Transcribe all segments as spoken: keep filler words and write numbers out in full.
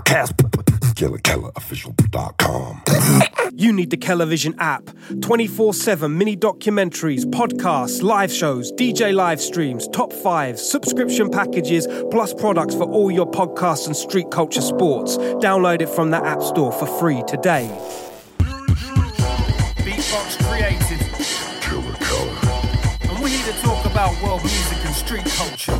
podcast. Killer Keller Official dot com. You need the Kellervision app. twenty-four seven mini documentaries, podcasts, live shows, D J live streams, top fives, subscription packages, plus products for all your podcasts and street culture sports. Download it from the App Store for free today. Beatbox created. Killer Keller. And we're here to talk about world music and street culture.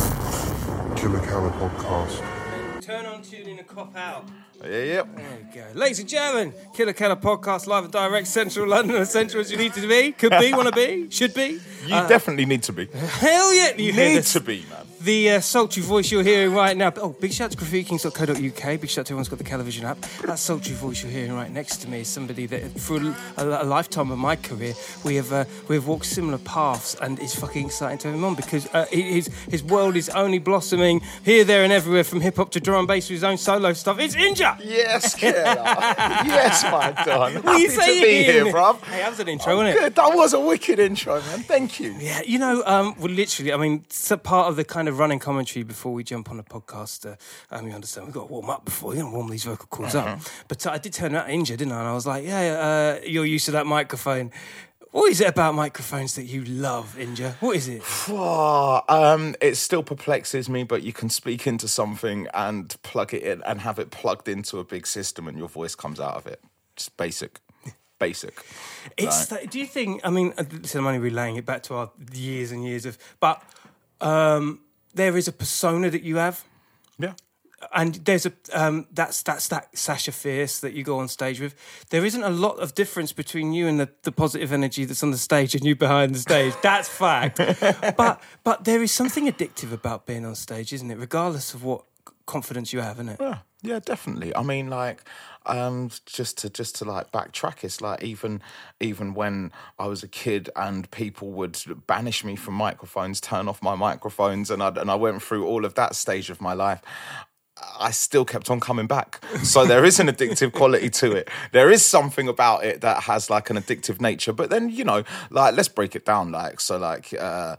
Killer Keller podcast. Turn on, tune in, and cop out. Yeah, yep. There we go. Ladies and gentlemen, Killer Keller podcast, live and direct, Central London, as central as you need to be. Could be, want to be, should be. You Uh, definitely need to be. Hell yeah, you hear need this. to be, man. The uh, sultry voice you're hearing right now. Oh, big shout to graffiti kings dot co dot U K. Big shout to everyone's got the Kellervision app. That sultry voice you're hearing right next to me is somebody that, through a, a lifetime of my career, we have uh, we have walked similar paths, and it's fucking exciting to have him on because uh, his his world is only blossoming here, there, and everywhere, from hip hop to drum and bass with his own solo stuff. It's Inja. Yes, killer. Yes, my don. What are you Happy to saying? be here, bruv. Hey, that was an intro, wasn't it? Good. That was a wicked intro, man. Thank you. Yeah, you know, um, well, literally, I mean, it's a part of the kind of running commentary before we jump on the podcast. Uh, um, you understand, we've got to warm up before, we're going to warm these vocal cords Uh-huh. up. But uh, I did turn out injured, didn't I? And I was like, yeah, uh, you're used to that microphone. What is it about microphones that you love, Inja? What is it? Oh, um, it still perplexes me, but you can speak into something and plug it in and have it plugged into a big system and your voice comes out of it. Just basic. Basic. It's Right. the, do you think, I mean, uh, listen, I'm only relaying it back to our years and years of, but um, there is a persona that you have. Yeah. And there's a um, that's that's that Sasha Fierce that you go on stage with. There isn't a lot of difference between you and the, the positive energy that's on the stage and you behind the stage. That's fact. but but there is something addictive about being on stage, isn't it? Regardless of what confidence you have, isn't it? Yeah, yeah, definitely. I mean, like, um, just to just to like backtrack, it's like even even when I was a kid and people would banish me from microphones, turn off my microphones, and I and I went through all of that stage of my life. I still kept on coming back. So there is an addictive quality to it. There is something about it that has like an addictive nature. But then, you know, like, let's break it down. Like, so like, uh,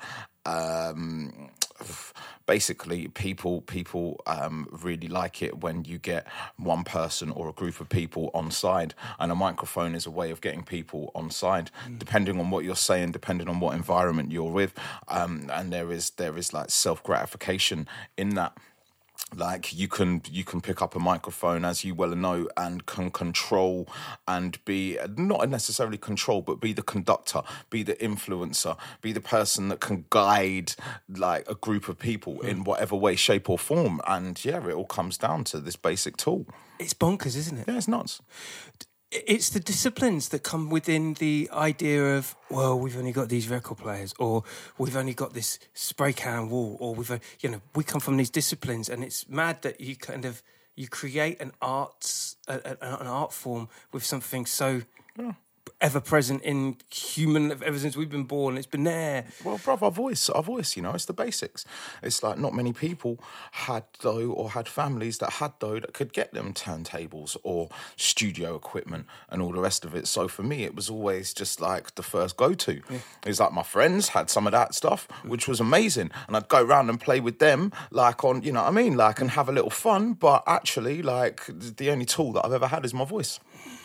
um, basically people people um, really like it when you get one person or a group of people on side, and a microphone is a way of getting people on side, mm. depending on what you're saying, depending on what environment you're with. Um, and there is there is like self-gratification in that. Like you can you can pick up a microphone, as you well know, and can control and be, not necessarily control, but be the conductor, be the influencer, be the person that can guide like a group of people mm. in whatever way, shape or form. And yeah, it all comes down to this basic tool. It's bonkers, isn't it? Yeah, it's nuts. It's the disciplines that come within the idea of, well, we've only got these record players, or we've only got this spray can wall, or we've, you know, we come from these disciplines, and it's mad that you kind of, you create an arts, a, a, an art form with something so yeah. ever present in human, ever since we've been born. It's been there. Well, bruv, our voice, our voice, you know, it's the basics. It's like not many people had though, or had families that had though, that could get them turntables or studio equipment and all the rest of it. So for me, it was always just like the first go-to. Yeah. It's like my friends had some of that stuff, which was amazing. And I'd go around and play with them, like on, you know what I mean? Like, and have a little fun. But actually, like, the only tool that I've ever had is my voice.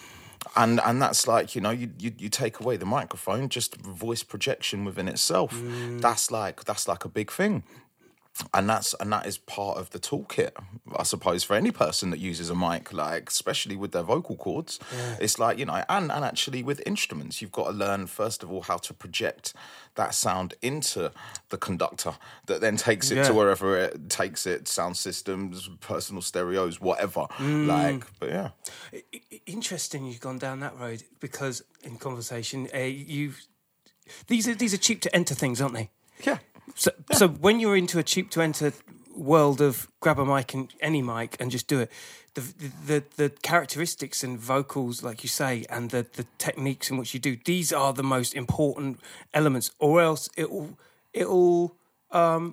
And and that's like, you know, you, you you take away the microphone, just voice projection within itself. Mm. That's like that's like a big thing. And that's and that is part of the toolkit, I suppose, for any person that uses a mic, like especially with their vocal cords. Yeah. It's like, you know, and, and actually with instruments, you've got to learn, first of all, how to project that sound into the conductor that then takes it yeah. to wherever it takes it, sound systems, personal stereos, whatever. Mm. Like, but yeah. Interesting you've gone down that road, because in conversation, uh, you these are these are cheap to enter things, aren't they? Yeah. So, yeah. so when you're into a cheap to enter world of grab a mic and any mic and just do it, the the the characteristics and vocals, like you say, and the, the techniques in which you do, these are the most important elements, or else it'll it'll um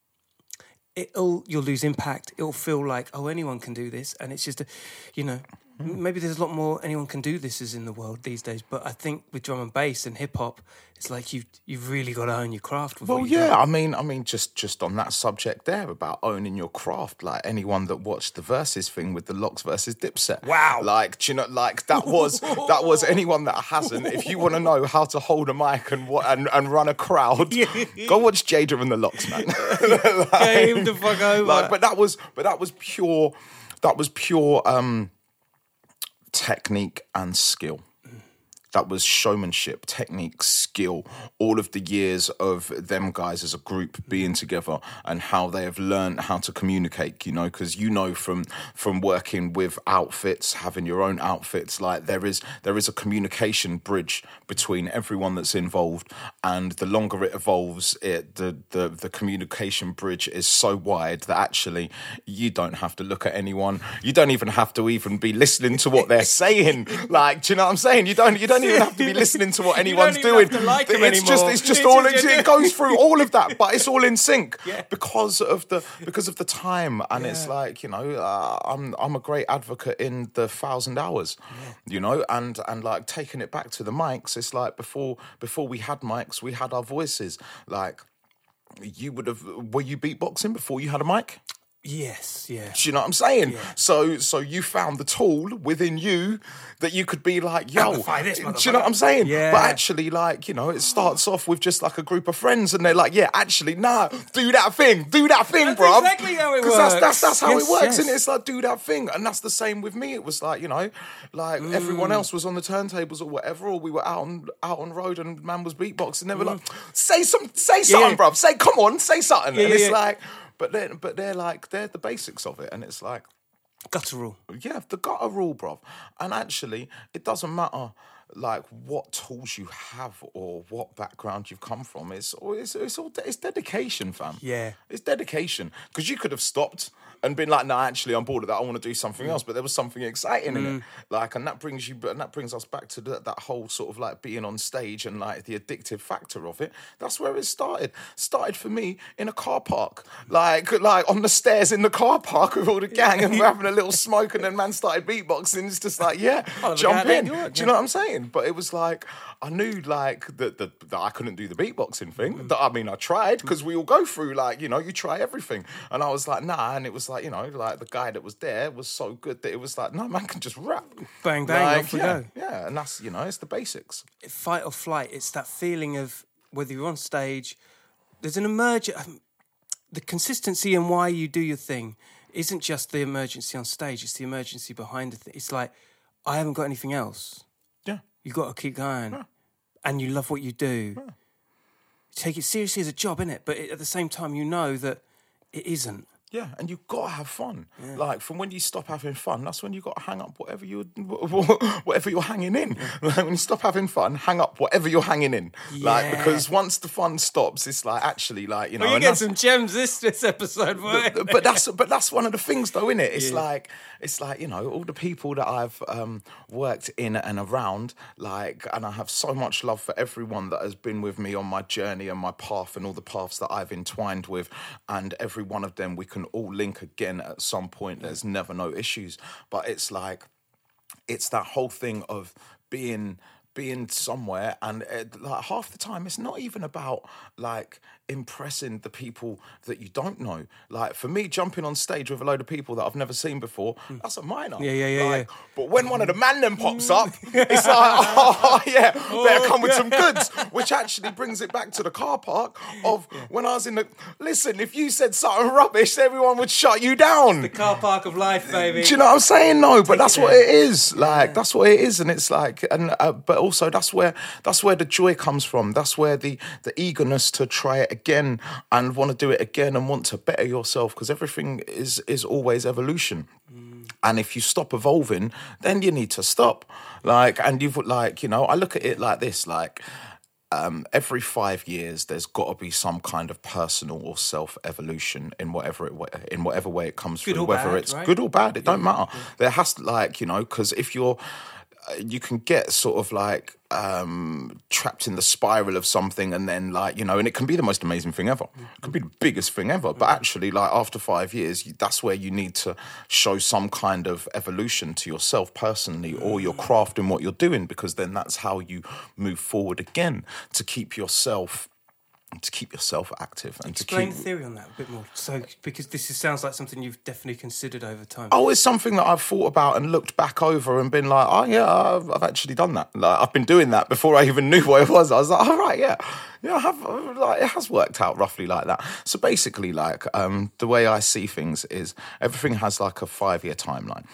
it'll you'll lose impact. It'll feel like, oh, anyone can do this, and it's just a, you know. maybe there's a lot more anyone can do this is in the world these days. But I think with drum and bass and hip hop, it's like you you've really got to own your craft. With Well, what you yeah, do. I mean, I mean, just just on that subject there about owning your craft, like anyone that watched the Versus thing with the Lox versus Dipset, Wow. like do you know, like that was that was anyone that hasn't. If you want to know how to hold a mic and what and, and run a crowd, go watch Jada and the Lox, man. like, Game the fuck over. like, but that was but that was pure, that was pure um, technique and skill. That was showmanship, technique, skill, all of the years of them guys as a group being together and how they have learned how to communicate, you know, because you know from from working with outfits, having your own outfits, like there is there is a communication bridge between everyone that's involved, and the longer it evolves, it the the, the communication bridge is so wide that actually you don't have to look at anyone. You don't even have to even be listening to what they're saying. Like, do you know what I'm saying? You don't you don't even have to be listening to what anyone's You don't even doing. have to like them it's anymore. just it's just It's all just- it, it goes through all of that, but it's all in sync Yeah. because of the because of the time. And it's like, you know, uh, I'm I'm a great advocate in the thousand hours, you know, and and like taking it back to the mics. It's like before before we had mics, we had our voices. Like you would have were you beatboxing before you had a mic? Yes, yeah. Do you know what I'm saying? So so you found the tool within you that you could be like, yo, Amplify this, do you know what I'm saying? Yeah. But actually, like, you know, it starts off with just like a group of friends and they're like, yeah, actually, nah, do that thing, do that thing, That's bruv. exactly how it Because that's, that's, works. that's how Yes, it works, yes. and it's like, do that thing. And that's the same with me. It was like, you know, like Mm. everyone else was on the turntables or whatever, or we were out on out on road and man was beatboxing. And they were like, say some, say something, yeah. bruv. Say, come on, say something. Yeah, and yeah, it's yeah. like, but then, but they're like, they're the basics of it, and it's like, Guttural. yeah, the gutter rule, bruv. And actually, it doesn't matter like what tools you have or what background you've come from. It's it's it's all it's dedication, fam. Yeah. It's dedication. Because you could have stopped and been like, no, actually, I'm bored of that. I want to do something else. But there was something exciting in it. Like, and that brings you, and that brings us back to the, that whole sort of like being on stage and like the addictive factor of it. That's where it started. Started for me in a car park, like like on the stairs in the car park with all the gang, and we're having a little smoke, and then man started beatboxing. It's just like, yeah, Oh, jump yeah, in. do Do it, you know what I'm saying? But it was like, I knew like that that, that I couldn't do the beatboxing thing. Mm. That I mean, I tried because we all go through like, you know, you try everything, and I was like, nah, and it was like, you know, like the guy that was there was so good that it was like, no, man can just rap. Bang, bang, Like, off we yeah, go. yeah, and that's, you know, it's the basics. Fight or flight. It's that feeling of whether you're on stage, there's an emerge. Um, the consistency in why you do your thing isn't just the emergency on stage. It's the emergency behind the thing. It's like, I haven't got anything else. Yeah. You got to keep going, and you love what you do. You take it seriously as a job, innit? But at the same time, you know that it isn't. Yeah, and you've got to have fun. Like, from when you stop having fun, that's when you've got to hang up whatever you whatever you're hanging in. Like, when you stop having fun, hang up whatever you're hanging in. Like, Yeah. because once the fun stops, it's like actually like, you know. Well, you and get that's- some gems this this episode, boy. but, but that's but that's one of the things, though, isn't it? It's like it's like, you know, all the people that I've um, worked in and around, like, and I have so much love for everyone that has been with me on my journey and my path and all the paths that I've entwined with, and every one of them we can all link again at some point. There's never no issues, but it's like it's that whole thing of being being somewhere, and it, like half the time it's not even about like impressing the people that you don't know. Like, for me, jumping on stage with a load of people that I've never seen before, that's a minor. Yeah, yeah, yeah, Like, yeah. But when one of the man them pops up, it's like, oh yeah, better come with some goods. Which actually brings it back to the car park of when I was in the. Listen, if you said something rubbish, everyone would shut you down. The car park of life, baby. Do you know what I'm saying? No, but that's what it is. Like, that's what it is, and it's like, and uh, but also that's where that's where the joy comes from. That's where the the eagerness to try it again and want to do it again and want to better yourself, because everything is is always evolution. And if you stop evolving, then you need to stop. Like, and you've like, you know, I look at it like this, like. Um, every five years, there's got to be some kind of personal or self-evolution in whatever it wa- in whatever way it comes Good through, or whether bad, it's right? good or bad. It don't matter. There has to, like, you know, because if you're, uh, you can get sort of like um, trapped in the spiral of something, and then like you know, and it can be the most amazing thing ever. It can be the biggest thing ever. But actually, like after five years, you, that's where you need to show some kind of evolution to yourself personally or your craft in what you're doing, because then that's how you move forward again to keep yourself. To keep yourself active and Explain to keep the theory on that a bit more. So, because this is, sounds like something you've definitely considered over time. Oh, it's something that I've thought about and looked back over and been like, oh yeah, I've, I've actually done that. Like I've been doing that before I even knew what it was. I was like, oh right, yeah, yeah, I have. Like it has worked out roughly like that. So basically, like um, the way I see things is everything has like a five-year timeline.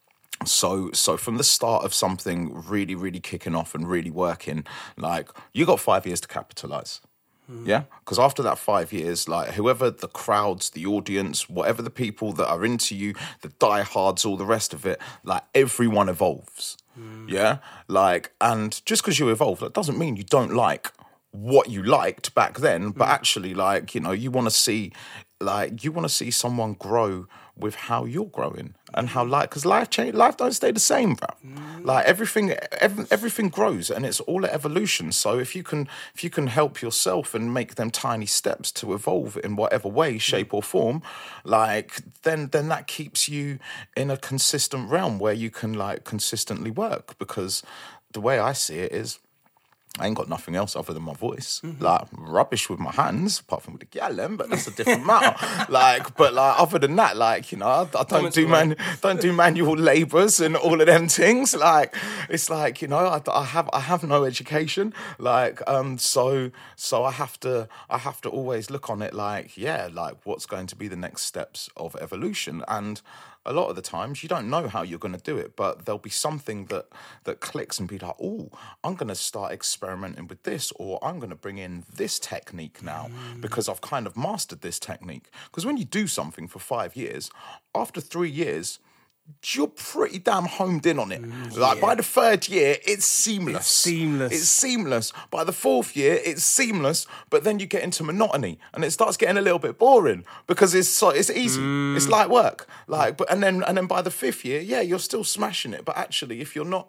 So, so from the start of something really, really kicking off and really working, like you got five years to capitalize. Yeah, because after that five years, like whoever the crowds, the audience, whatever the people that are into you, the diehards, all the rest of it, like everyone evolves. Mm. Yeah, like, and just because you evolve, that doesn't mean you don't like what you liked back then, but mm. actually, like, you know, you want to see, like, you want to see someone grow with how you're growing and how life, because life change, life don't stay the same, bro. Mm. Like everything, every, everything grows, and it's all an evolution. So if you can, if you can help yourself and make them tiny steps to evolve in whatever way, shape, or form, like then then that keeps you in a consistent realm where you can like consistently work. Because the way I see it is, I ain't got nothing else other than my voice. Mm-hmm. Like, rubbish with my hands, apart from with the gallon, but that's a different matter. Like, but like, other than that, like, you know, I, I don't do man, don't do manual labours and all of them things. Like, it's like, you know, I, I have, I have no education. Like, um, so, so I have to, I have to always look on it like, yeah, like, what's going to be the next steps of evolution. And a lot of the times you don't know how you're going to do it, but there'll be something that that clicks and be like, oh, I'm going to start experimenting with this, or I'm going to bring in this technique now mm. because I've kind of mastered this technique. Because when you do something for five years, after three years, you're pretty damn homed in on it. Mm, like, yeah. By the third year, it's seamless. It's seamless. It's seamless. By the fourth year, it's seamless, but then you get into monotony and it starts getting a little bit boring because it's so it's easy. Mm. It's light work. Like, but and then and then by the fifth year, yeah, you're still smashing it. But actually, if you're not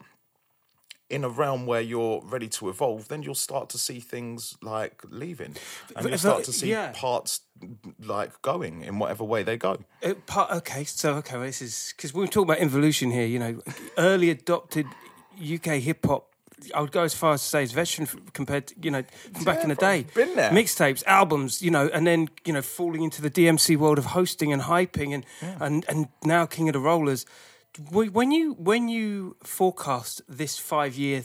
in a realm where you're ready to evolve, then you'll start to see things like leaving, and you'll start to see yeah. parts like going in whatever way they go. Uh, part, okay, so okay, well, this is because we're talking about evolution here. You know, early adopted U K hip hop. I would go as far as to say it's veteran compared to, you know, from back yeah, in the day. Been there. Mixtapes, albums, you know, and then, you know, falling into the D M C world of hosting and hyping and yeah. and, and now King of the Rollers. When you when you forecast this five year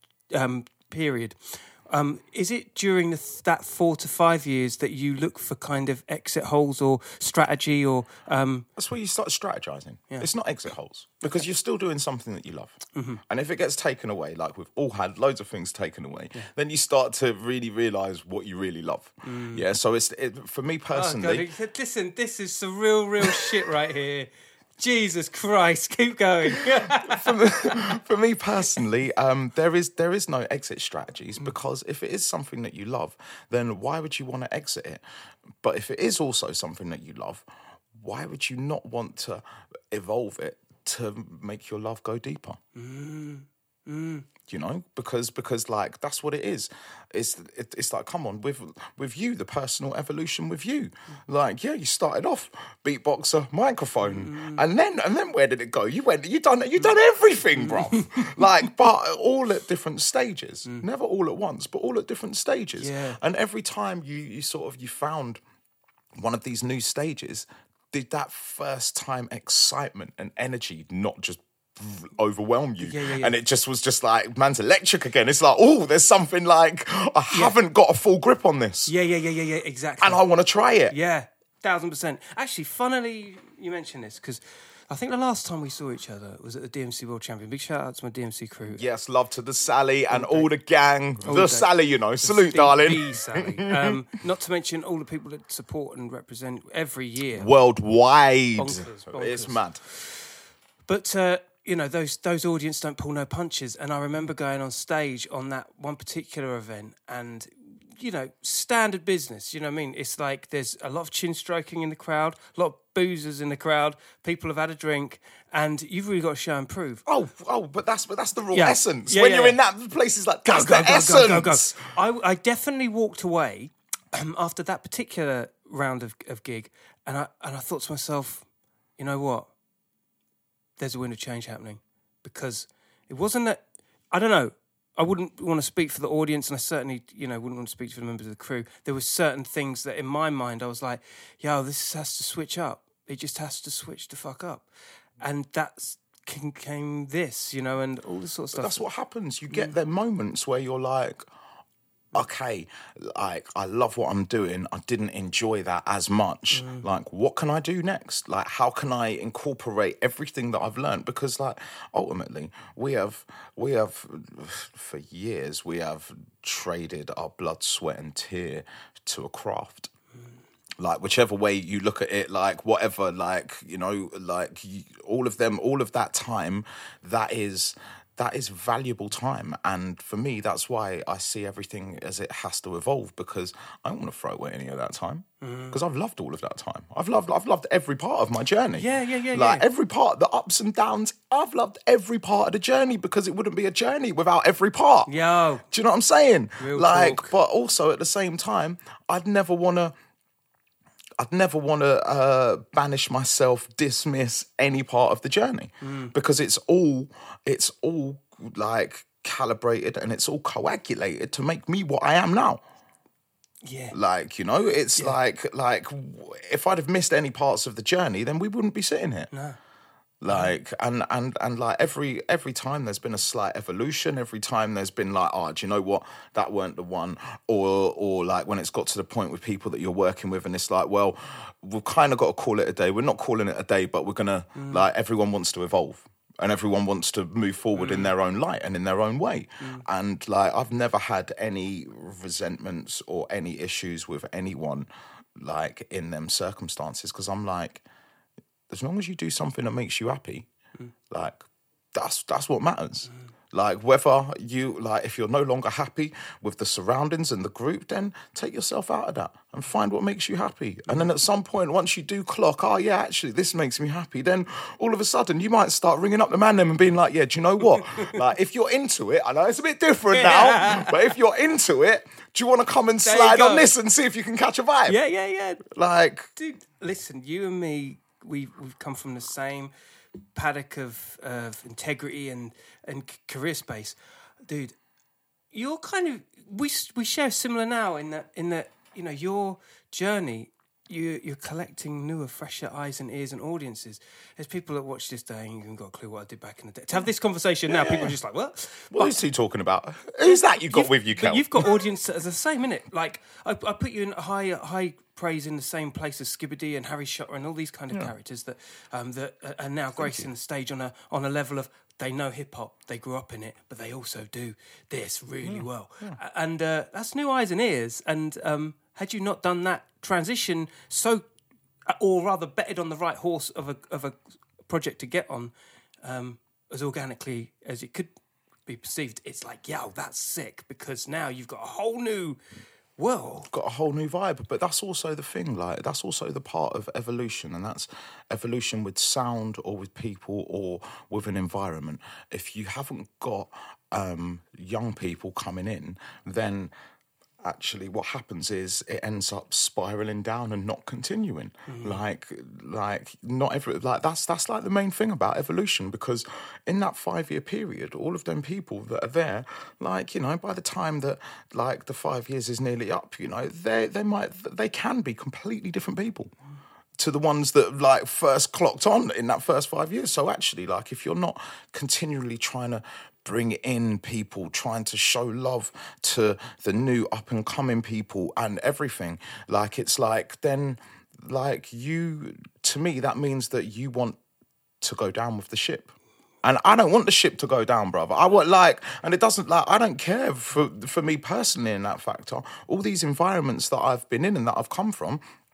um, period, um, is it during the, that four to five years that you look for kind of exit holes or strategy or? Um... That's where you start strategizing. Yeah. It's not exit holes because okay. you're still doing something that you love, mm-hmm. and if it gets taken away, like we've all had loads of things taken away, yeah. then you start to really realize what you really love. Mm. Yeah. So it's it, for me personally. Oh, God. Listen, this is some real, real shit right here. Jesus Christ, keep going. for, me, for me personally, um, there is there is no exit strategies because if it is something that you love, then why would you want to exit it? But if it is also something that you love, why would you not want to evolve it to make your love go deeper? Mm. Mm. You know, because because like that's what it is. It's it, it's like, come on, with with you, the personal evolution with you. Like, yeah, you started off beatboxer, microphone, mm. and then and then where did it go? You went, you done you done everything, bro. Like, but all at different stages, mm. never all at once, but all at different stages. Yeah. And every time you you sort of you found one of these new stages, did that first time excitement and energy not just overwhelm you? Yeah, yeah, yeah. And it just was just like, man's electric again. It's like, oh, there's something like, I haven't yeah. got a full grip on this. Yeah, yeah, yeah, yeah, yeah, exactly. And I want to try it. Yeah, thousand percent. Actually, funnily, you mentioned this, because I think the last time we saw each other was at the D M C World Champion. Big shout out to my D M C crew. Yes, love to the Sally and all, all the gang. All the day. Sally, you know. The Salute, Steve darling. B Sally. um, not to mention all the people that support and represent every year. Worldwide. Bonkers, bonkers. It's mad. But... Uh, you know, those those audience don't pull no punches. And I remember going on stage on that one particular event and you know, standard business. You know what I mean? It's like there's a lot of chin stroking in the crowd, a lot of boozers in the crowd. People have had a drink, and you've really got to show and prove. Oh, oh, but that's but that's the raw Yeah. essence. Yeah, when yeah, you're yeah. in that place, it's like that's go, the go, essence. go, go, go, go. I, I definitely walked away um, after that particular round of, of gig, and I and I thought to myself, you know what? There's a wind of change happening, because it wasn't that. I don't know. I wouldn't want to speak for the audience, and I certainly, you know, wouldn't want to speak for the members of the crew. There were certain things that, in my mind, I was like, "Yo, this has to switch up. It just has to switch the fuck up," and that's came, came this, you know, and all this sort of stuff. That's what happens. You get them moments where you're like, okay, like I love what I'm doing. I didn't enjoy that as much. Mm. Like, what can I do next? Like, how can I incorporate everything that I've learned? Because, like, ultimately, we have, we have, for years, we have traded our blood, sweat, and tear to a craft. Like, whichever way you look at it, like, whatever, like, you know, like, you, all of them, all of that time, that is... that is valuable time. And for me, that's why I see everything as it has to evolve, because I don't want to throw away any of that time, because I've loved all of that time. I've loved I've loved every part of my journey. Yeah, yeah, yeah, Like, yeah. every part, the ups and downs, I've loved every part of the journey, because it wouldn't be a journey without every part. Yo. Do you know what I'm saying? Real like, talk. but also at the same time, I'd never want to I'd never want to uh, banish myself, dismiss any part of the journey, Mm. because it's all it's all like calibrated and it's all coagulated to make me what I am now. Yeah. Like, you know, it's like like if I'd have missed any parts of the journey, then we wouldn't be sitting here. No. Like, and, and, and like every, every time there's been a slight evolution, every time there's been like, oh, do you know what? That weren't the one. Or, or like when it's got to the point with people that you're working with and it's like, well, we've kind of got to call it a day. We're not calling it a day, but we're going to Mm. like, everyone wants to evolve and everyone wants to move forward mm. in their own light and in their own way. Mm. And like, I've never had any resentments or any issues with anyone like in them circumstances. 'Cause I'm like, as long as you do something that makes you happy, mm. like, that's that's what matters. Mm. Like, whether you, like, if you're no longer happy with the surroundings and the group, then take yourself out of that and find what makes you happy. Mm. And then at some point, once you do clock, oh, yeah, actually, this makes me happy, then all of a sudden, you might start ringing up the man them and being like, yeah, do you know what? Like, if you're into it, I know it's a bit different now, but if you're into it, do you want to come and There you slide go. on this and see if you can catch a vibe? Yeah, yeah, yeah. Like, Dude, listen, you and me, we, we've come from the same paddock of, of integrity and, and career space. Dude, you're kind of, we we share similar now in that, in that, you know, your journey, you, you're collecting newer, fresher eyes and ears and audiences. There's people that watch this day and you haven't got a clue what I did back in the day. To have this conversation now, people are just like, what? what is he talking about? Who's that you got You've- with you, Kel? But you've got audience that are the same, innit? Like, I, I put you in high high praise in the same place as Skibbity and Harry Shotter and all these kind of characters that um, that are now gracing the stage on a on a level of, they know hip hop, they grew up in it, but they also do this really well. A- And uh, that's new eyes and ears. And um, had you not done that transition so, or rather betted on the right horse of a of a project to get on, um, as organically as it could be perceived, it's like, yo, that's sick, because now you've got a whole new world. Got a whole new vibe, but that's also the thing, like, that's also the part of evolution, and that's evolution with sound or with people or with an environment. If you haven't got um, young people coming in, then actually what happens is it ends up spiraling down and not continuing. Mm-hmm. Like, like not every, like that's that's like the main thing about evolution, because in that five year period, all of them people that are there, like, you know, by the time that like the five years is nearly up, you know, they they might they can be completely different people to the ones that like first clocked on in that first five years. So actually, like, if you're not continually trying to bring in people, trying to show love to the new up and coming people and everything, like, it's like, then like you, to me, that means that you want to go down with the ship. And I don't want the ship to go down, brother. I want, like, and it doesn't, like, I don't care for for me personally in that factor. All these environments that I've been in and that I've come from,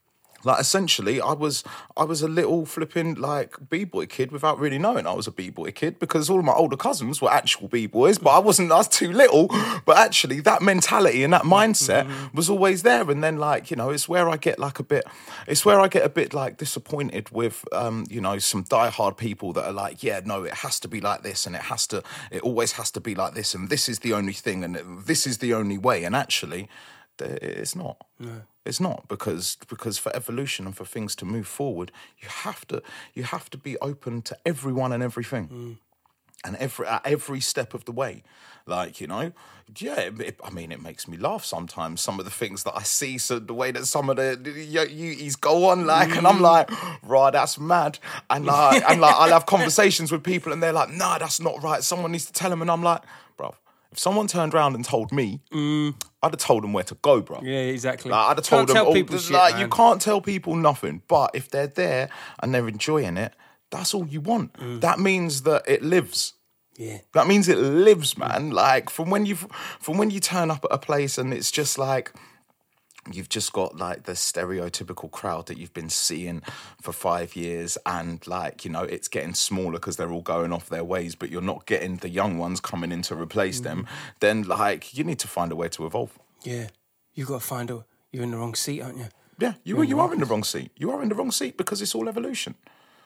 Like essentially, I was I was a little flipping like b-boy kid without really knowing I was a b-boy kid, because all of my older cousins were actual b-boys, but I wasn't. I was too little. But actually, that mentality and that mindset mm-hmm. was always there. And then, like, you know, it's where I get like a bit. It's where I get a bit like disappointed with, um, you know, some diehard people that are like, yeah, no, it has to be like this, and it has to, it always has to be like this, and this is the only thing, and this is the only way. And actually, it's not. No. It's not, because because for evolution and for things to move forward, you have to you have to be open to everyone and everything, mm. and every at every step of the way. Like, you know, yeah. It, it, I mean, it makes me laugh sometimes. Some of the things that I see, so the way that some of the Uties go on, like, mm. and I'm like, rah, that's mad. And like, and like, I'll have conversations with people, and they're like, nah, that's not right. Someone needs to tell them, and I'm like, bro. If someone turned around and told me, mm. I'd have told them where to go, bro. Yeah, exactly. Like, I'd have told can't them, tell oh, people shit, like, man. You can't tell people nothing. But if they're there and they're enjoying it, that's all you want. Mm. That means that it lives. Yeah. That means it lives, man. Mm. Like, from when you from when you turn up at a place and it's just like, you've just got like the stereotypical crowd that you've been seeing for five years, and like, you know, it's getting smaller because they're all going off their ways, but you're not getting the young ones coming in to replace mm. them. Then, like, you need to find a way to evolve. Yeah, you got to find a. You're in the wrong seat, aren't you? Yeah, you are. You are in the wrong seat. You are in the wrong seat because it's all evolution.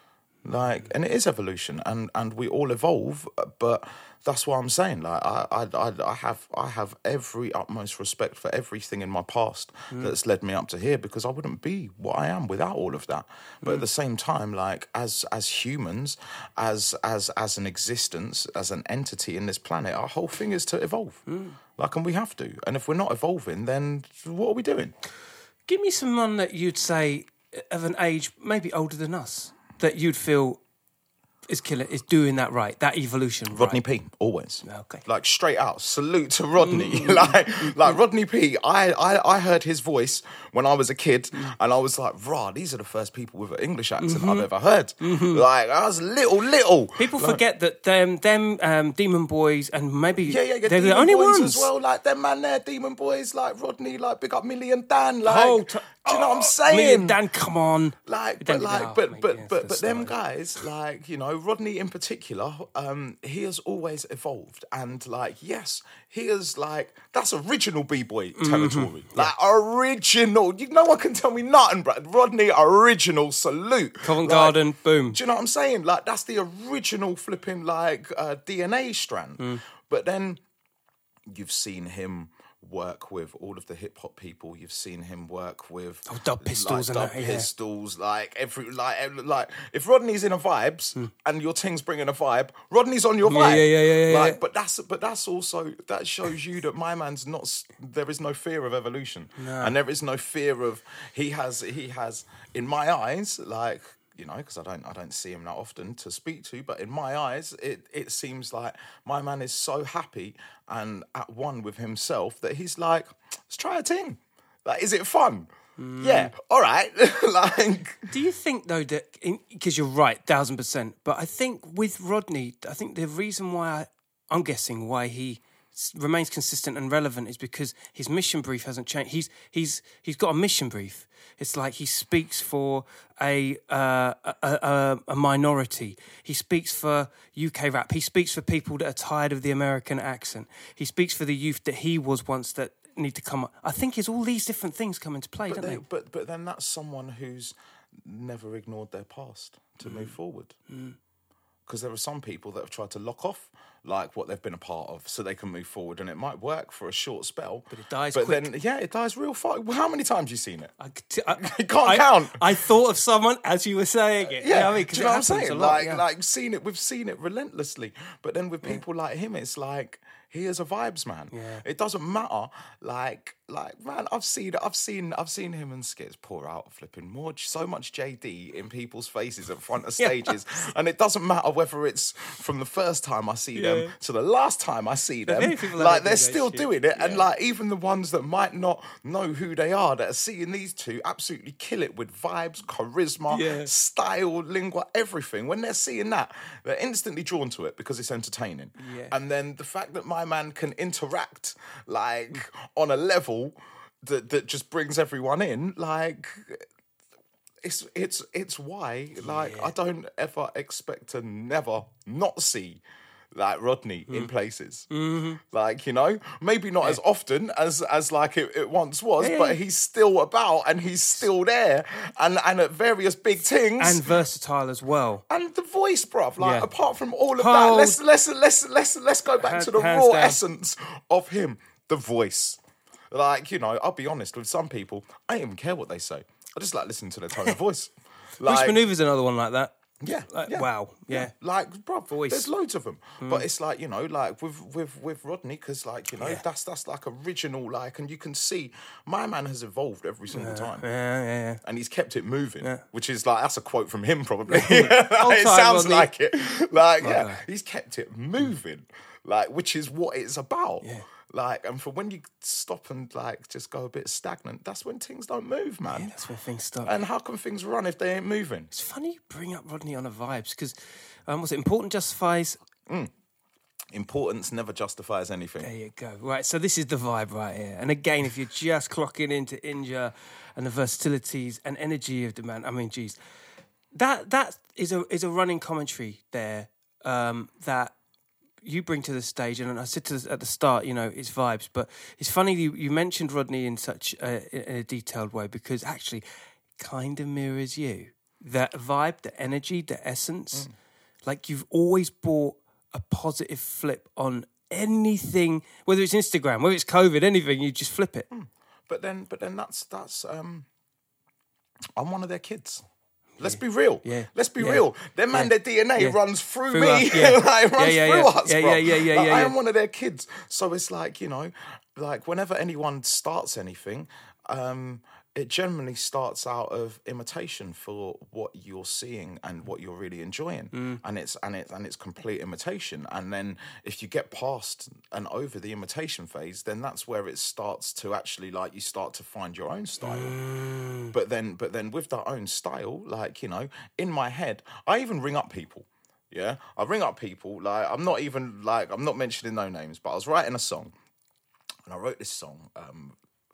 Like, and it is evolution, and, and we all evolve, but that's what I'm saying. Like, I, I, I have I have every utmost respect for everything in my past mm. that's led me up to here, because I wouldn't be what I am without all of that. But mm. at the same time, like, as as humans, as as as an existence, as an entity in this planet, our whole thing is to evolve. Mm. Like, and we have to. And if we're not evolving, then what are we doing? Give me someone that you'd say of an age maybe older than us, that you'd feel is killing, is doing that right, that evolution right. Rodney P, always. Okay. Like, straight out, salute to Rodney. Mm. like, like Rodney P, I, I, I heard his voice when I was a kid, mm. and I was like, rah, these are the first people with an English accent mm-hmm. I've ever heard. Mm-hmm. Like, I was little, little. People like, forget that them, them um, Demon Boys, and maybe yeah, yeah, yeah, they're Demon the only Boys ones. as well. Like, them man there, Demon Boys, like Rodney, like, big up Millie and Dan. Like, oh, t- do you know oh, what I'm saying? Millie and Dan, come on. Like, but, like, but, but, but, but, but them guys, like, you know, Rodney in particular, um, he has always evolved, and like, yes, he is like, that's original b-boy territory. Mm-hmm. Like, yeah. original. You, no one can tell me nothing, bro. Rodney, original, salute. Covent like, Garden, boom. Do you know what I'm saying? Like, that's the original flipping like uh, D N A strand. Mm. But then you've seen him work with all of the hip hop people. You've seen him work with oh, Dub Pistols, like, and Dub that, yeah. Pistols, like every like like if Rodney's in a vibes mm. and your thing's bringing a vibe, Rodney's on your vibe. Yeah, yeah, yeah, yeah. Like, yeah. but that's but that's also that shows you that my man's not. There is no fear of evolution, no. and there is no fear of he has he has in my eyes like. You know, because I don't, I don't see him that often to speak to. But in my eyes, it, it seems like my man is so happy and at one with himself that he's like, let's try a thing. Like, is it fun? Mm. Yeah, all right. Like, do you think though that because you're right, thousand percent. But I think with Rodney, I think the reason why I, I'm guessing why he remains consistent and relevant is because his mission brief hasn't changed. He's he's he's got a mission brief. It's like he speaks for a, uh, a, a a minority. He speaks for U K rap. He speaks for people that are tired of the American accent. He speaks for the youth that he was once that need to come up. I think it's all these different things come into play, but don't they, they? But but then that's someone who's never ignored their past to mm. move forward. Because mm. there are some people that have tried to lock off like what they've been a part of so they can move forward, and it might work for a short spell. But it dies But quick. then, yeah, it dies real fast. How many times have you seen it? I, t- I, you can't I, count. I thought of someone as you were saying it. Yeah, you know what I mean? do you know what I'm saying? Lot, like, yeah. like seen it. We've seen it relentlessly. But then with people yeah. like him, it's like he is a vibes man. Yeah. It doesn't matter. Like, like man, I've seen, I've seen, I've seen him and Skits pour out flipping more, so much J D in people's faces at front of stages, yeah. and it doesn't matter whether it's from the first time I see yeah. them to the last time I see them. Like, they're still shit. doing it, yeah. and like even the ones that might not know who they are, that are seeing these two absolutely kill it with vibes, charisma, yeah. style, lingua, everything. When they're seeing that, they're instantly drawn to it because it's entertaining. Yeah. And then the fact that my man can interact like on a level that that just brings everyone in, like, it's it's it's why like I don't ever expect to never not see like Rodney Mm. in places. Mm-hmm. Like, you know, maybe not as often as as like it, it once was, Yeah. but he's still about and he's still there and and at various big things. And versatile as well. And the voice, bruv. Like, Yeah. apart from all of Hold. that, let's let's let's let's let's go back Hand- to the hands raw down. essence of him, the voice. Like, you know, I'll be honest with some people, I don't even care what they say. I just like listening to their tone of voice. Bruce Like, Maneuver's another one like that. yeah, Like, yeah, wow, yeah. Like, bro, Voice. there's loads of them. But it's like, you know, like with with with Rodney, because like, you know, Yeah. that's that's like original, like, and you can see my man has evolved every single time. Yeah, yeah, yeah. And he's kept it moving, Yeah. which is like, that's a quote from him probably. Old it time, sounds Rodney. like it. Like, yeah, guy. he's kept it moving, like, which is what it's about. Yeah. Like, and for when you stop and like just go a bit stagnant, that's when things don't move, man. Yeah, that's where things start. And how can things run if they ain't moving? It's funny you bring up Rodney on a vibes because um, was it important justifies? Importance never justifies anything. There you go. Right, so this is the vibe right here. And again, if you're just clocking into Inja and the versatilities and energy of the man, I mean, geez, that that is a is a running commentary there um, that you bring to the stage. And I said to the, at the start, you know, it's vibes, but it's funny you, you mentioned Rodney in such a, in a detailed way because actually, kind of mirrors you. That vibe, the energy, the essence, like you've always brought a positive flip on anything, whether it's Instagram, whether it's COVID, anything, you just flip it. But then, but then that's that's. Um, I'm one of their kids. Let's be real. Yeah. Let's be Yeah. real. Their man, Yeah. their D N A Yeah. runs through, Through me. us, yeah. like, it runs Yeah, yeah, through yeah. us, Yeah, bro. yeah, yeah, yeah, Like, yeah, I yeah. am one of their kids. So it's like, you know, like whenever anyone starts anything, um, it generally starts out of imitation for what you're seeing and what you're really enjoying, Mm. and it's and it's and it's complete imitation. And then if you get past and over the imitation phase, then that's where it starts to actually like you start to find your own style. Mm. But then, but then with that own style, like you know, in my head, I even ring up people. Yeah, I ring up people. Like I'm not even like I'm not mentioning no names, but I was writing a song, and I wrote this song. Um,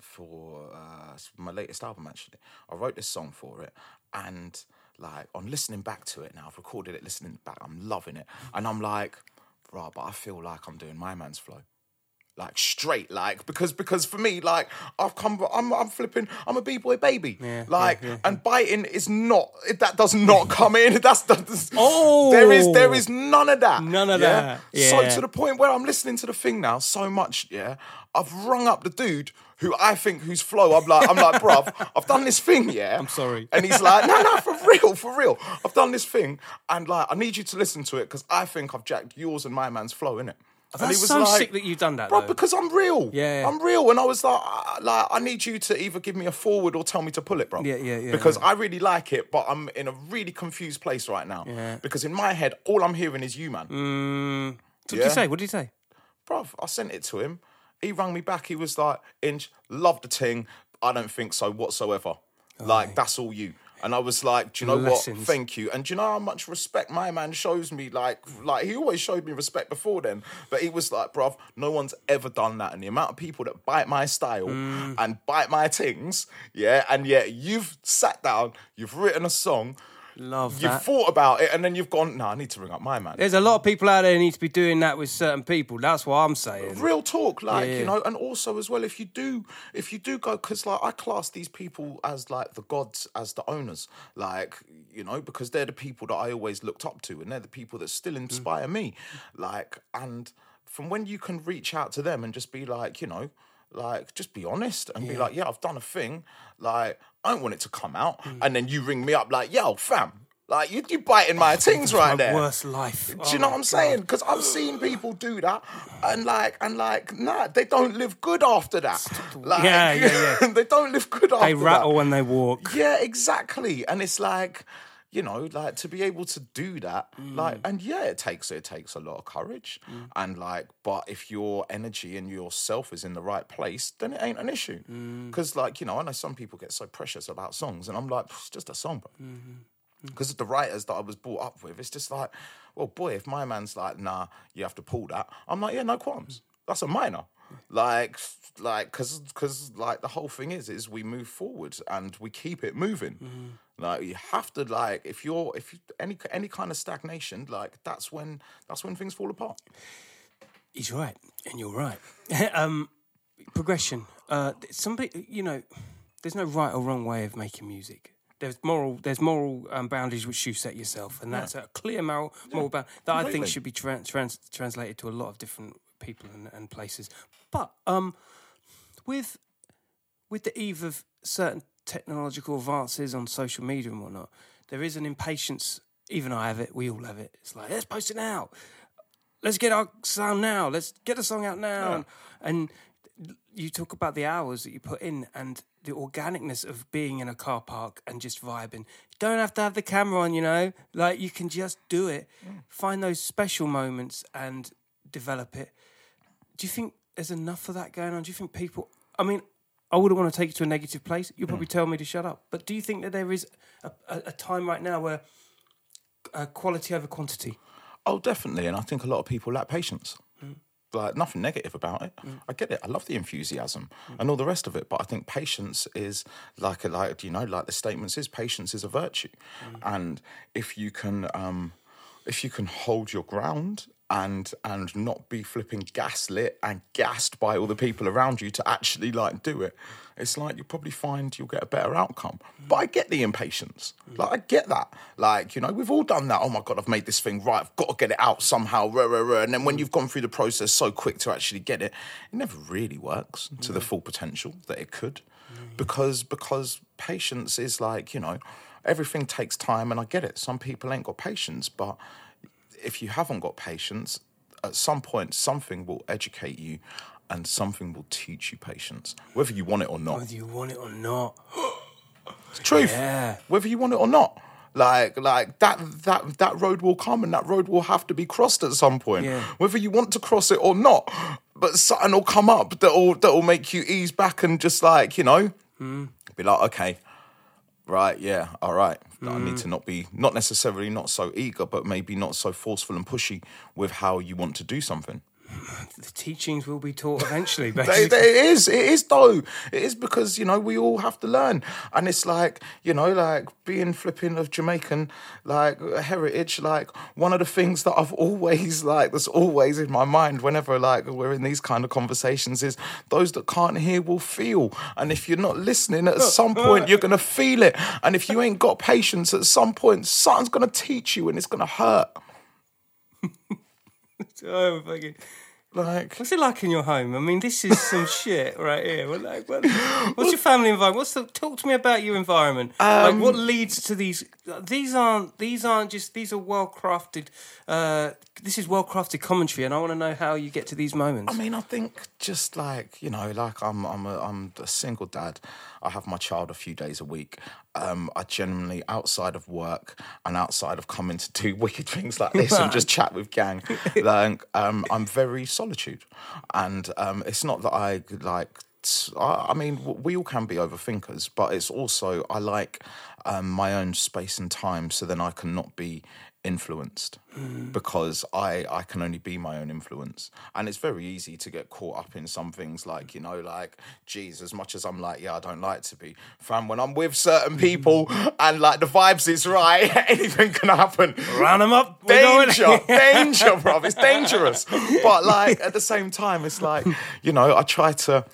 for uh, my latest album, actually. I wrote this song for it, and like on listening back to it now, I've recorded it, listening back, I'm loving it, and I'm like, right, but I feel like I'm doing my man's flow. Like straight, like because because for me, like I've come, I'm I'm flipping, I'm a b-boy baby, Yeah, like yeah, yeah. and biting is not that does not come in. That's, that's Oh! there is there is none of that, None of yeah? that, So yeah. to the point where I'm listening to the thing now so much, yeah, I've rung up the dude who I think whose flow I'm like I'm like bruv, I've done this thing, yeah. I'm sorry. And he's like, no, no, for real, for real. I've done this thing, and like I need you to listen to it because I think I've jacked yours and my man's flow in it. And That's so sick that you've done that, bro, though. because I'm real. Yeah. I'm real, and I was like, uh, like, I need you to either give me a forward or tell me to pull it, bro. Yeah, yeah, yeah, Because yeah. I really like it, but I'm in a really confused place right now. Yeah. Because in my head, all I'm hearing is you, man. Mm. So what did Yeah. you say? What did you say? Bruv, I sent it to him. He rang me back. He was like, Inch, love the ting. I don't think so whatsoever. Like, that's all you. And I was like, do you know Lessons. what? Thank you. And do you know how much respect my man shows me? Like, like he always showed me respect before then. But he was like, bruv, no one's ever done that. And the amount of people that bite my style Mm. and bite my things, yeah, and yet you've sat down, you've written a song, Love you've that. thought about it, and then you've gone, no, I need to ring up my man. There's a lot of people out there who need to be doing that with certain people. That's what I'm saying. Real talk, like Yeah. you know, and also as well, if you do, if you do go, because like I class these people as like the gods, as the owners, like you know, because they're the people that I always looked up to, and they're the people that still inspire me, like, and from when you can reach out to them and just be like, you know, like just be honest and be like, yeah, I've done a thing, like I don't want it to come out, and then you ring me up like, yo, fam. Like, you, you biting my things right My there. worst life. Do you know what I'm saying? Because I've seen people do that, and like, and like, nah, they don't live good after that. Like, Yeah, yeah, yeah. they don't live good after They rattle that. when they walk. Yeah, exactly. And it's like, you know, like to be able to do that, Mm. like, and yeah, it takes it takes a lot of courage, and like, but if your energy and yourself is in the right place, then it ain't an issue. Mm. Because, like, you know, I know some people get so precious about songs, and I'm like, it's just a song, bro. Mm-hmm. Because of the writers that I was brought up with, it's just like, well, boy, if my man's like, nah, you have to pull that, I'm like, yeah, no qualms. That's a minor. Like, like, because, because, like, the whole thing is, is we move forward and we keep it moving. Mm. Like, you have to, like, if you're, if you, any, any kind of stagnation, like, that's when, that's when things fall apart. He's right, and you're right. um, progression. Uh, somebody, you know, there's no right or wrong way of making music. There's moral, there's moral um, boundaries which you set yourself, and that's yeah. a clear moral, moral yeah, bound that completely. I think should be tra- trans- translated to a lot of different people and, and places. But um, with with the eve of certain technological advances on social media and whatnot, there is an impatience. Even I have it. We all have it. It's like, let's post it now. Let's get our sound now. Let's get a song out now. Yeah. And, and you talk about the hours that you put in and the organicness of being in a car park and just vibing. You don't have to have the camera on, you know. Like, you can just do it. Mm. Find those special moments and develop it. Do you think there's enough of that going on? Do you think people... I mean, I wouldn't want to take you to a negative place. You'll probably mm. tell me to shut up. But do you think that there is a, a, a time right now where uh, quality over quantity? Oh, definitely. And I think a lot of people lack patience. Mm. Like, nothing negative about it. Mm. I get it. I love the enthusiasm mm. and all the rest of it. But I think patience is like, a, like you know, like the statements is, patience is a virtue. Mm. And if you can, um, if you can hold your ground and and not be flipping gaslit and gassed by all the people around you to actually like do it, it's like you'll probably find you'll get a better outcome. Mm. But I get the impatience. Mm. Like, I get that. Like, you know, we've all done that. Oh my God, I've made this thing right. I've got to get it out somehow. Rah, rah, rah. And then when you've gone through the process so quick to actually get it, it never really works mm. to the full potential that it could. Mm. Because because patience is like, you know, everything takes time, and I get it. Some people ain't got patience, but if you haven't got patience, at some point something will educate you and something will teach you patience, whether you want it or not. Whether you want it or not. It's truth. Yeah. Whether you want it or not. Like, like that, that, that road will come, and that road will have to be crossed at some point, yeah. whether you want to cross it or not. But something will come up that will that will make you ease back and just like, you know, mm. be like, okay, right, yeah, all right. Mm. I need to not be, not necessarily not so eager, but maybe not so forceful and pushy with how you want to do something. The teachings will be taught eventually, basically. It is, it is though. It is because, you know, we all have to learn. And it's like, you know, like being flipping of Jamaican, like heritage, like one of the things that I've always, like, that's always in my mind whenever, like, we're in these kind of conversations is those that can't hear will feel. And if you're not listening, at some point, you're going to feel it. And if you ain't got patience, at some point, something's going to teach you and it's going to hurt. Oh, fucking... Like, what's it like in your home? I mean, this is some shit right here. What, like, what, what's your family environment? What's the, talk to me about your environment. Um, like, what leads to these? These aren't. These aren't just. These are well crafted. Uh, this is well crafted commentary, and I want to know how you get to these moments. I mean, I think just like, you know, like I'm, I'm a, I'm a single dad. I have my child a few days a week. Um, I genuinely, outside of work and outside of coming to do wicked things like this and just chat with gang, like, um, I'm very solitude. And um, it's not that I like, I, I mean, we all can be overthinkers, but it's also, I like um, my own space and time so then I can not be influenced mm. because I, I can only be my own influence. And it's very easy to get caught up in some things like, you know, like, geez, as much as I'm like, yeah, I don't like to be, fam, when I'm with certain people and like the vibes is right, anything can happen. Round them up. Danger, danger, bruv. It's dangerous. But like, at the same time, it's like, you know, I try to,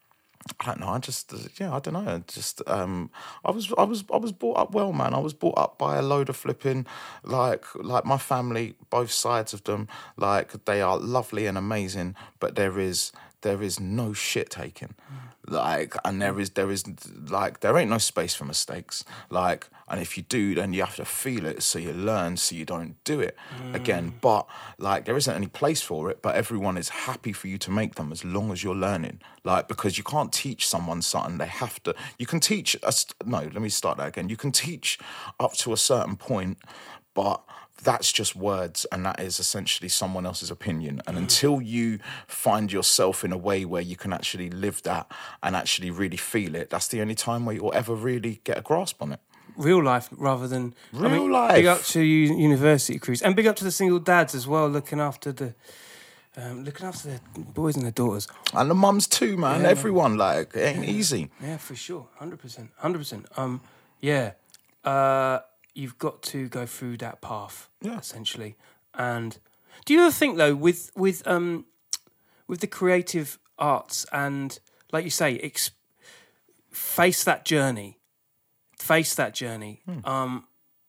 I don't know. I just, yeah, I don't know. Just, um, I was, I was, I was brought up well, man. I was brought up by a load of flipping, like, like my family, both sides of them, like they are lovely and amazing, but there is, there is no shit taking, like, and there is, there is, like, there ain't no space for mistakes, like, and if you do, then you have to feel it, so you learn, so you don't do it mm. again. But like, there isn't any place for it, but everyone is happy for you to make them as long as you're learning. Like, because you can't teach someone something; they have to. You can teach us. No, let me start that again. You can teach up to a certain point, but that's just words, and that is essentially someone else's opinion. And mm. until you find yourself in a way where you can actually live that and actually really feel it, that's the only time where you'll ever really get a grasp on it. Real life rather than... Real I mean, life. Big up to you, university crews. And big up to the single dads as well, looking after the Um, looking after their boys and their daughters. And the mums too, man. Yeah, Everyone, like, it ain't easy. Yeah, for sure. one hundred percent. one hundred percent. Um, yeah. Uh, you've got to go through that path, Yeah. essentially. And do you ever think, though, with with um, with the creative arts and, like you say, ex- face that journey, face that journey. Hmm. Um,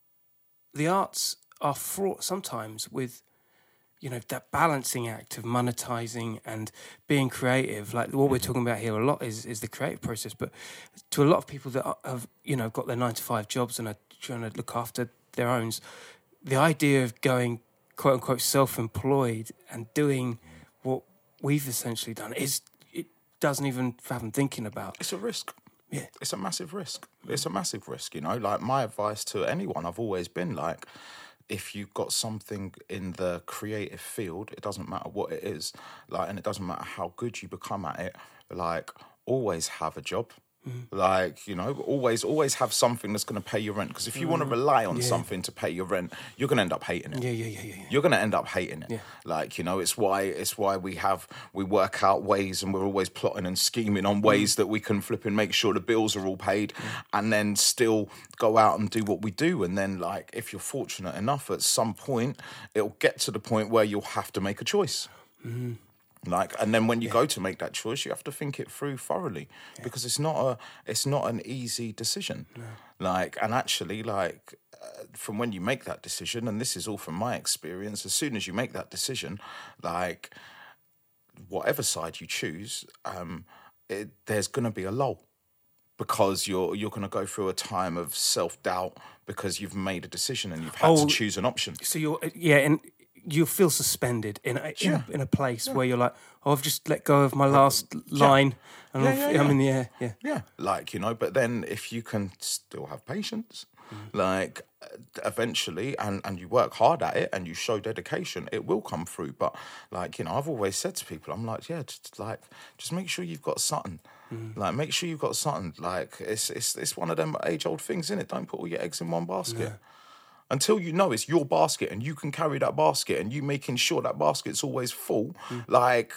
the arts are fraught sometimes with, you know, that balancing act of monetizing and being creative. Like what we're talking about here a lot is is the creative process. But to a lot of people that are, have, you know, got their nine to five jobs and are trying to look after their own, the idea of going quote unquote self-employed and doing what we've essentially done is, it doesn't even fathom thinking about. It's a risk. Yeah. It's a massive risk. It's a massive risk, you know. Like, my advice to anyone, I've always been like, if you've got something in the creative field, it doesn't matter what it is, like, and it doesn't matter how good you become at it, like, always have a job. Mm. Like, you know, always, always have something that's going to pay your rent. Because if you mm. want to rely on yeah. something to pay your rent, you're going to end up hating it. Yeah, yeah, yeah, yeah. yeah. You're going to end up hating it. Yeah. Like, you know, it's why it's why we have we work out ways, and we're always plotting and scheming on ways mm. that we can flip and make sure the bills are all paid, mm. and then still go out and do what we do. And then, like, if you're fortunate enough, at some point, it'll get to the point where you'll have to make a choice. Mm. Like, and then when you yeah. go to make that choice, you have to think it through thoroughly, yeah. because it's not a it's not an easy decision. No. Like, and actually, like, uh, from when you make that decision, and this is all from my experience, as soon as you make that decision, like, whatever side you choose, um, it, there's going to be a lull, because you're you're going to go through a time of self doubt because you've made a decision and you've had oh, to choose an option. So you're yeah, and you feel suspended in a, sure. in, a, in a place yeah. where you're like, oh, I've just let go of my last line, yeah. and Yeah, I'm, yeah, I'm yeah. in the air. Yeah, yeah, like, you know. But then, if you can still have patience, mm. like, eventually, and, and you work hard at it and you show dedication, it will come through. But, like, you know, I've always said to people, I'm like, yeah, just like, just make sure you've got something. Mm. Like, make sure you've got something. Like, it's it's it's one of them age old things, innit? Don't put all your eggs in one basket. Yeah. Until you know it's your basket and you can carry that basket and you making sure that basket's always full, mm. like,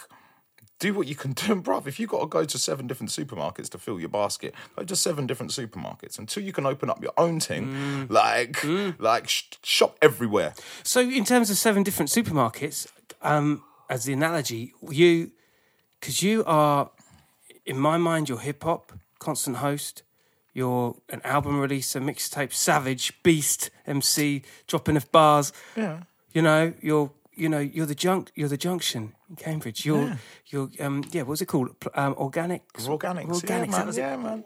do what you can do. Bruv, if you got to go to seven different supermarkets to fill your basket, go to seven different supermarkets until you can open up your own thing. Mm. Like, mm. like sh- shop everywhere. So in terms of seven different supermarkets, um, as the analogy, you, because you are, in my mind, you're hip-hop, constant host, you're an album releaser, mixtape, savage, beast, M C, dropping of bars. Yeah. You know, you're you know, you're the junk you're the junction in Cambridge. You're yeah. you're um yeah, what's it called? Um organics. Organics. Organics. Yeah, man. Yeah, man.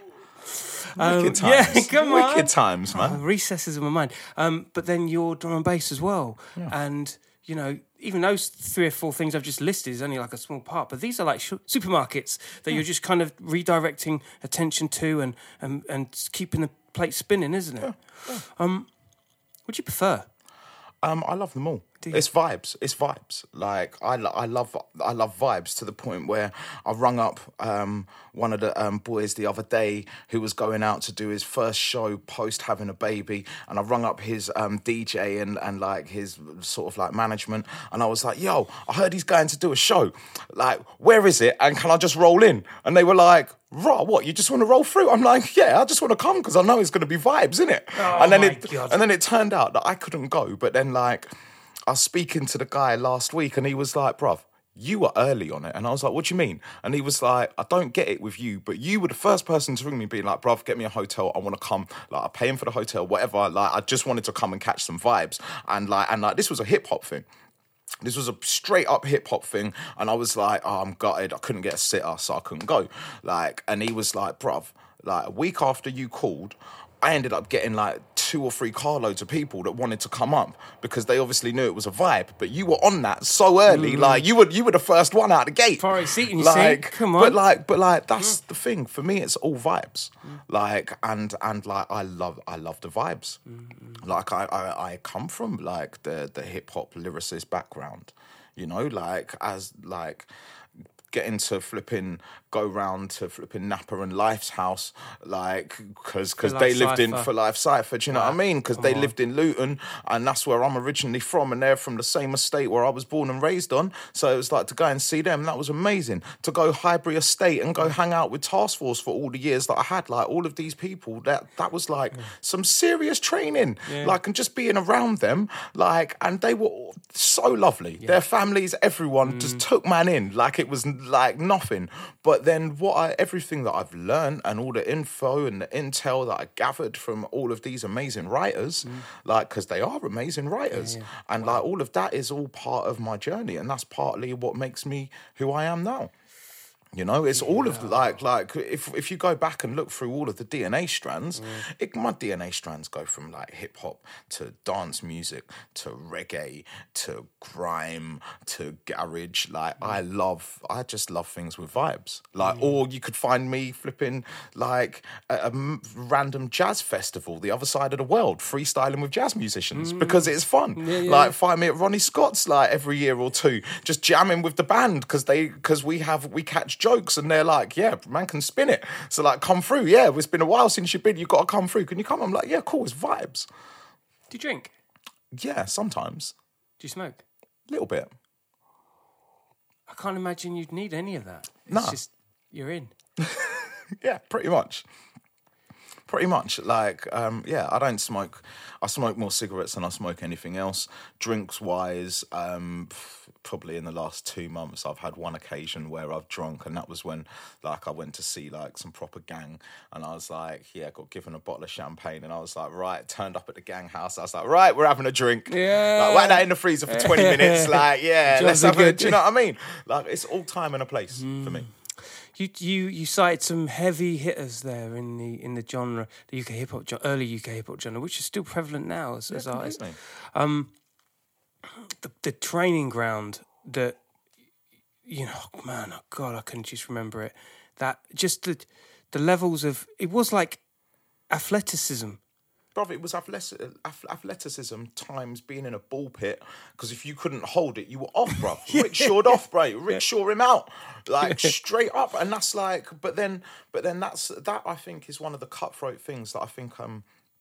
Um, Wicked times. Yeah, come on. Wicked times, man. Oh, recesses of my mind. Um, but then you're drum and bass as well. Yeah. And, you know, even those three or four things I've just listed is only like a small part, but these are like sh- supermarkets that yeah. you're just kind of redirecting attention to and, and, and keeping the plate spinning, isn't it? Yeah. Yeah. Um, what do you prefer? Um, I love them all. It's vibes. It's vibes. Like, I, lo- I love I love vibes to the point where I rung up um, one of the um, boys the other day who was going out to do his first show post having a baby, and I rung up his um, D J and, and like his sort of like management, and I was like, yo, I heard he's going to do a show. Like, where is it? And can I just roll in? And they were like, raw, what, you just want to roll through? I'm like, yeah, I just want to come because I know it's going to be vibes, innit? Oh, and then my it God. and then it turned out that I couldn't go, but then like I was speaking to the guy last week and he was like, bruv, you were early on it. And I was like, what do you mean? And he was like, I don't get it with you, but you were the first person to ring me being like, bruv, get me a hotel. I want to come. Like, I'm paying for the hotel, whatever. Like, I just wanted to come and catch some vibes. And like, and like, this was a hip hop thing. This was a straight up hip hop thing. And I was like, oh, I'm gutted. I couldn't get a sitter, so I couldn't go. Like, and he was like, bruv, like a week after you called, I ended up getting like two or three carloads of people that wanted to come up because they obviously knew it was a vibe. But you were on that so early, mm. like you were you were the first one out the gate. Priority seating, you like, see? Come on. But like, but like, that's mm. the thing for me. It's all vibes. Mm. Like, and and like, I love I love the vibes. Mm. Like, I, I I come from like the the hip hop lyricist background, you know, like as like. getting to flipping go round to flipping Napa and Life's house, like because because For they Life lived in Cypher. for Life Cypher. Do you know Wow. what I mean? Because Come they on. lived in Luton, and that's where I'm originally from, and they're from the same estate where I was born and raised on. So it was like to go and see them. That was amazing. To go Highbury Estate and go hang out with Task Force for all the years that I had. Like all of these people, that that was like some serious training. Like and just being around them, like and they were all so lovely. Their families, everyone just took man in like it was like nothing. But then what I everything that I've learned and all the info and the intel that I gathered from all of these amazing writers, like because they are amazing writers, and like all of that is all part of my journey, and that's partly what makes me who I am now. You know, it's all of like like if if you go back and look through all of the D N A strands, it, my D N A strands go from like hip hop to dance music to reggae to grime to garage. Like I love, I just love things with vibes. Like, or you could find me flipping like a, a m- random jazz festival the other side of the world, freestyling with jazz musicians because it's fun. Like find me at Ronnie Scott's like every year or two, just jamming with the band because they because we have we catch jokes and they're like, yeah, man can spin it. So like, come through. Yeah, it's been a while since you've been. You've got to come through. Can you come? I'm like, yeah, cool. It's vibes. Do you drink? Yeah, sometimes Do you smoke? a little bit. I can't imagine you'd need any of that. It's Nah. just you're in. Yeah, pretty much. Pretty much. Like, um, yeah, I don't smoke. I smoke more cigarettes than I smoke anything else. Drinks wise, um, probably in the last two months, I've had one occasion where I've drunk, and that was when, like, I went to see like some proper gang, and I was like, yeah, got given a bottle of champagne, and I was like, right, turned up at the gang house. I was like, right, we're having a drink. Yeah. Like, whack that in the freezer for twenty minutes. Like, yeah, let's Jobs are have a. good. Do you know what I mean? Like, it's all time and a place for me. You you you cited some heavy hitters there in the in the genre, the U K hip hop, early U K hip hop genre, which is still prevalent now as, as artists. Completely. The the training ground that, you know, man, oh God, I can just remember it. That just the the levels of it was like athleticism. Bruv, it was athleticism, athleticism times being in a ball pit, because if you couldn't hold it, you were off, bruv. Rickshawed off, bro. Rickshaw him out. Like, straight up. And that's like, but then, but then that's, that I think is one of the cutthroat things that I think um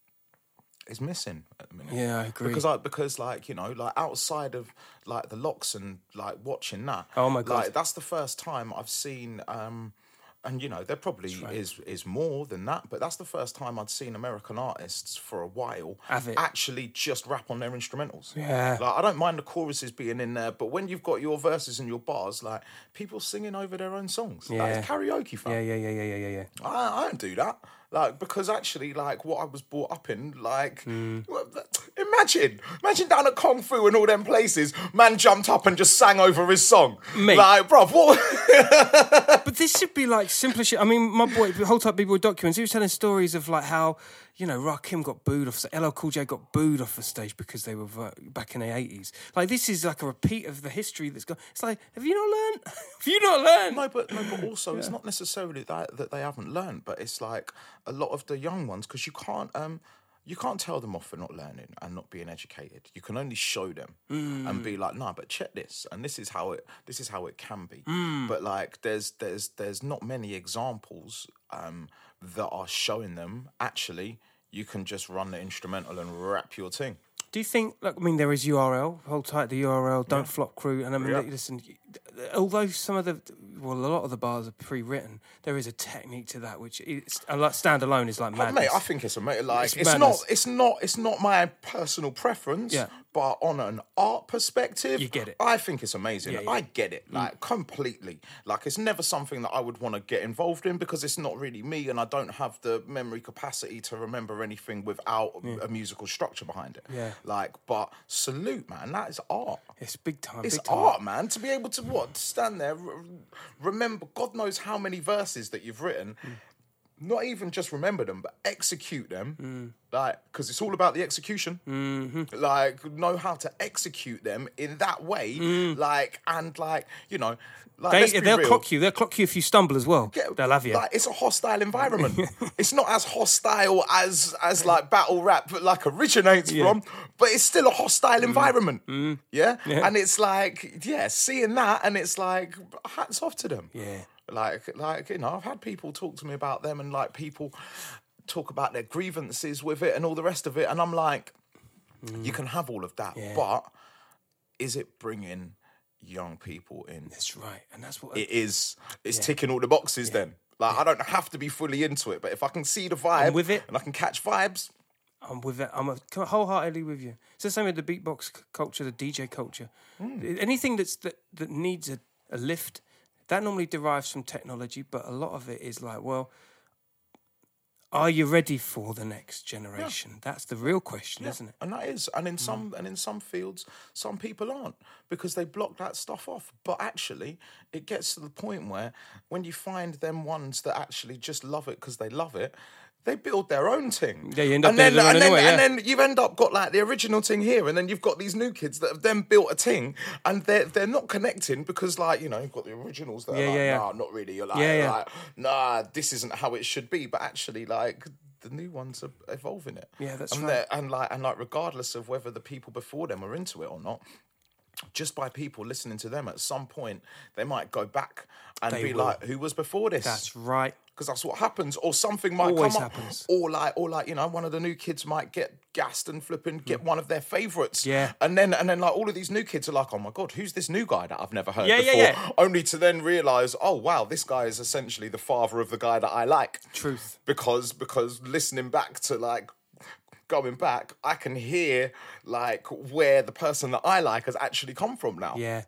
is missing at the minute. Yeah, I agree. Because I, because like, you know, like outside of like the locks and like watching that. Oh my God. Like, that's the first time I've seen, um, and you know, there probably is is more than that, but that's the first time I'd seen American artists for a while Have it. actually just rap on their instrumentals. Yeah. Like, I don't mind the choruses being in there, but when you've got your verses and your bars, like people singing over their own songs, like Yeah. it's karaoke, fam. Yeah, yeah, yeah, yeah, yeah, yeah, yeah. I, I don't do that. Like, because actually, like, what I was brought up in, like, Hmm. imagine, imagine down at Kung Fu and all them places, man jumped up and just sang over his song. Mate. Like, bruv, what? But this should be like simpler shit. I mean, my boy, Whole Type B-Boy Documents, he was telling stories of like how, you know, Rakim got booed off, L L Cool J got booed off the stage because they were uh, back in the eighties. Like, this is like a repeat of the history that's gone. It's like, have you not learned? have you not learned? No, but no, but also it's not necessarily that that they haven't learned, but it's like a lot of the young ones, because you can't um you can't tell them off for not learning and not being educated. You can only show them and be like, no, but check this, and this is how it this is how it can be. But like, there's there's there's not many examples um that are showing them actually you can just run the instrumental and rap your thing. Do you think, like, I mean, there is U R L, Hold Tight, the U R L, Don't Flop Crew, and I mean, Yeah. listen, although some of the, well, a lot of the bars are pre-written, there is a technique to that, which is, a lot- standalone is like Oh, madness. mate, I think it's a mate. Like It's it's, not, madness. it's not, it's not my personal preference. Yeah. But on an art perspective, You get it. I think it's amazing. Yeah, yeah. I get it, like completely. Like, it's never something that I would want to get involved in because it's not really me, and I don't have the memory capacity to remember anything without a musical structure behind it. Yeah. Like, but salute, man. That is art. It's big time, It's big time. art, man. To be able to what stand there, re- remember, God knows how many verses that you've written, not even just remember them, but execute them. Mm. Like, because it's all about the execution. Mm-hmm. Like, know how to execute them in that way. Mm. Like, and like, you know, like, they, let's be they'll real. clock you. They'll clock you if you stumble as well. Get, they'll have you. Like, it's a hostile environment. It's not as hostile as as like battle rap like originates Yeah. from, but it's still a hostile mm. environment. Mm. Yeah? Yeah. And it's like, yeah, seeing that, and it's like, hats off to them. Yeah. Like, like you know, I've had people talk to me about them, and like people talk about their grievances with it and all the rest of it, and I'm like, mm. you can have all of that, Yeah. but is it bringing young people in? That's right, and that's what It is. It's Yeah. ticking all the boxes. Yeah. Then, like, Yeah. I don't have to be fully into it, but if I can see the vibe I'm with it. and I can catch vibes, I'm with it. I'm a, wholeheartedly with you. It's the same with the beatbox c- culture, the D J culture. Mm. Anything that's that, that needs a, a lift, that normally derives from technology, but a lot of it is like, well, are you ready for the next generation? Yeah. That's the real question, yeah. isn't it? And that is, and in some mm. and in some fields, some people aren't because they block that stuff off. But actually, it gets to the point where when you find them ones that actually just love it because they love it, they build their own thing. Yeah, you end up and then, doing and, it then, anyway, and yeah. then you've end up got like the original thing here, and then you've got these new kids that have then built a thing, and they're they're not connecting because, like, you know, you've got the originals that Yeah, are like, yeah, yeah. nah, not really. You're like, Yeah, yeah. like, nah, this isn't how it should be. But actually, like, the new ones are evolving it. Yeah, that's and right. they're- And like, and like, regardless of whether the people before them are into it or not, just by people listening to them, at some point they might go back and They be will. like, "Who was before this?" That's right. Because that's what happens, or something might Always come up, happens. or like, or like, you know, one of the new kids might get gassed and flipping get one of their favourites, Yeah. and then and then like all of these new kids are like, "Oh my god, who's this new guy that I've never heard Yeah, yeah, before?" yeah. Only to then realise, oh wow, this guy is essentially the father of the guy that I like. Truth. Because because listening back to like. Going back, I can hear like where the person that I like has actually come from now. Yeah.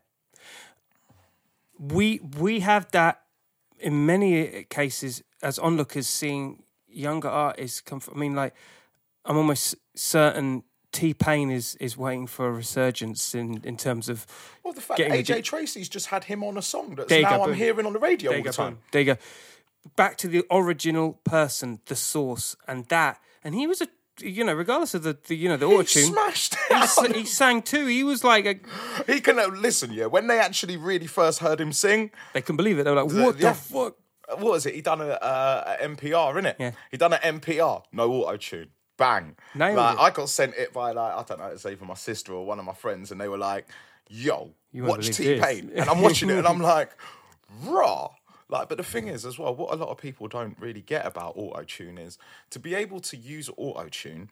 We we have that in many cases as onlookers, seeing younger artists come from. I mean, like, I'm almost certain T-Pain is is waiting for a resurgence in, in terms of. Well, the fact getting that A J the- Tracy's just had him on a song that's There you now go, I'm boom. hearing on the radio There all you the go. time. boom. There you go. Back to the original person, the source, and that, and he was a. You know, regardless of the, the you know the He auto tune, smashed it he, out. s- he sang too. He was like, a, He can uh, listen, yeah. When they actually really first heard him sing, they couldn't believe it. They were like, "What yeah. the fuck?" uh, what was it? He done a, uh, a N P R, innit? Yeah. He done an N P R, no auto tune, bang. Nailed like it. I got sent it by like I don't know, it's either my sister or one of my friends, and they were like, "Yo, You won't watch T believe Pain," this. and I'm watching it, and I'm like, "Raw." Like, but the thing is, as well, what a lot of people don't really get about auto tune is to be able to use auto tune.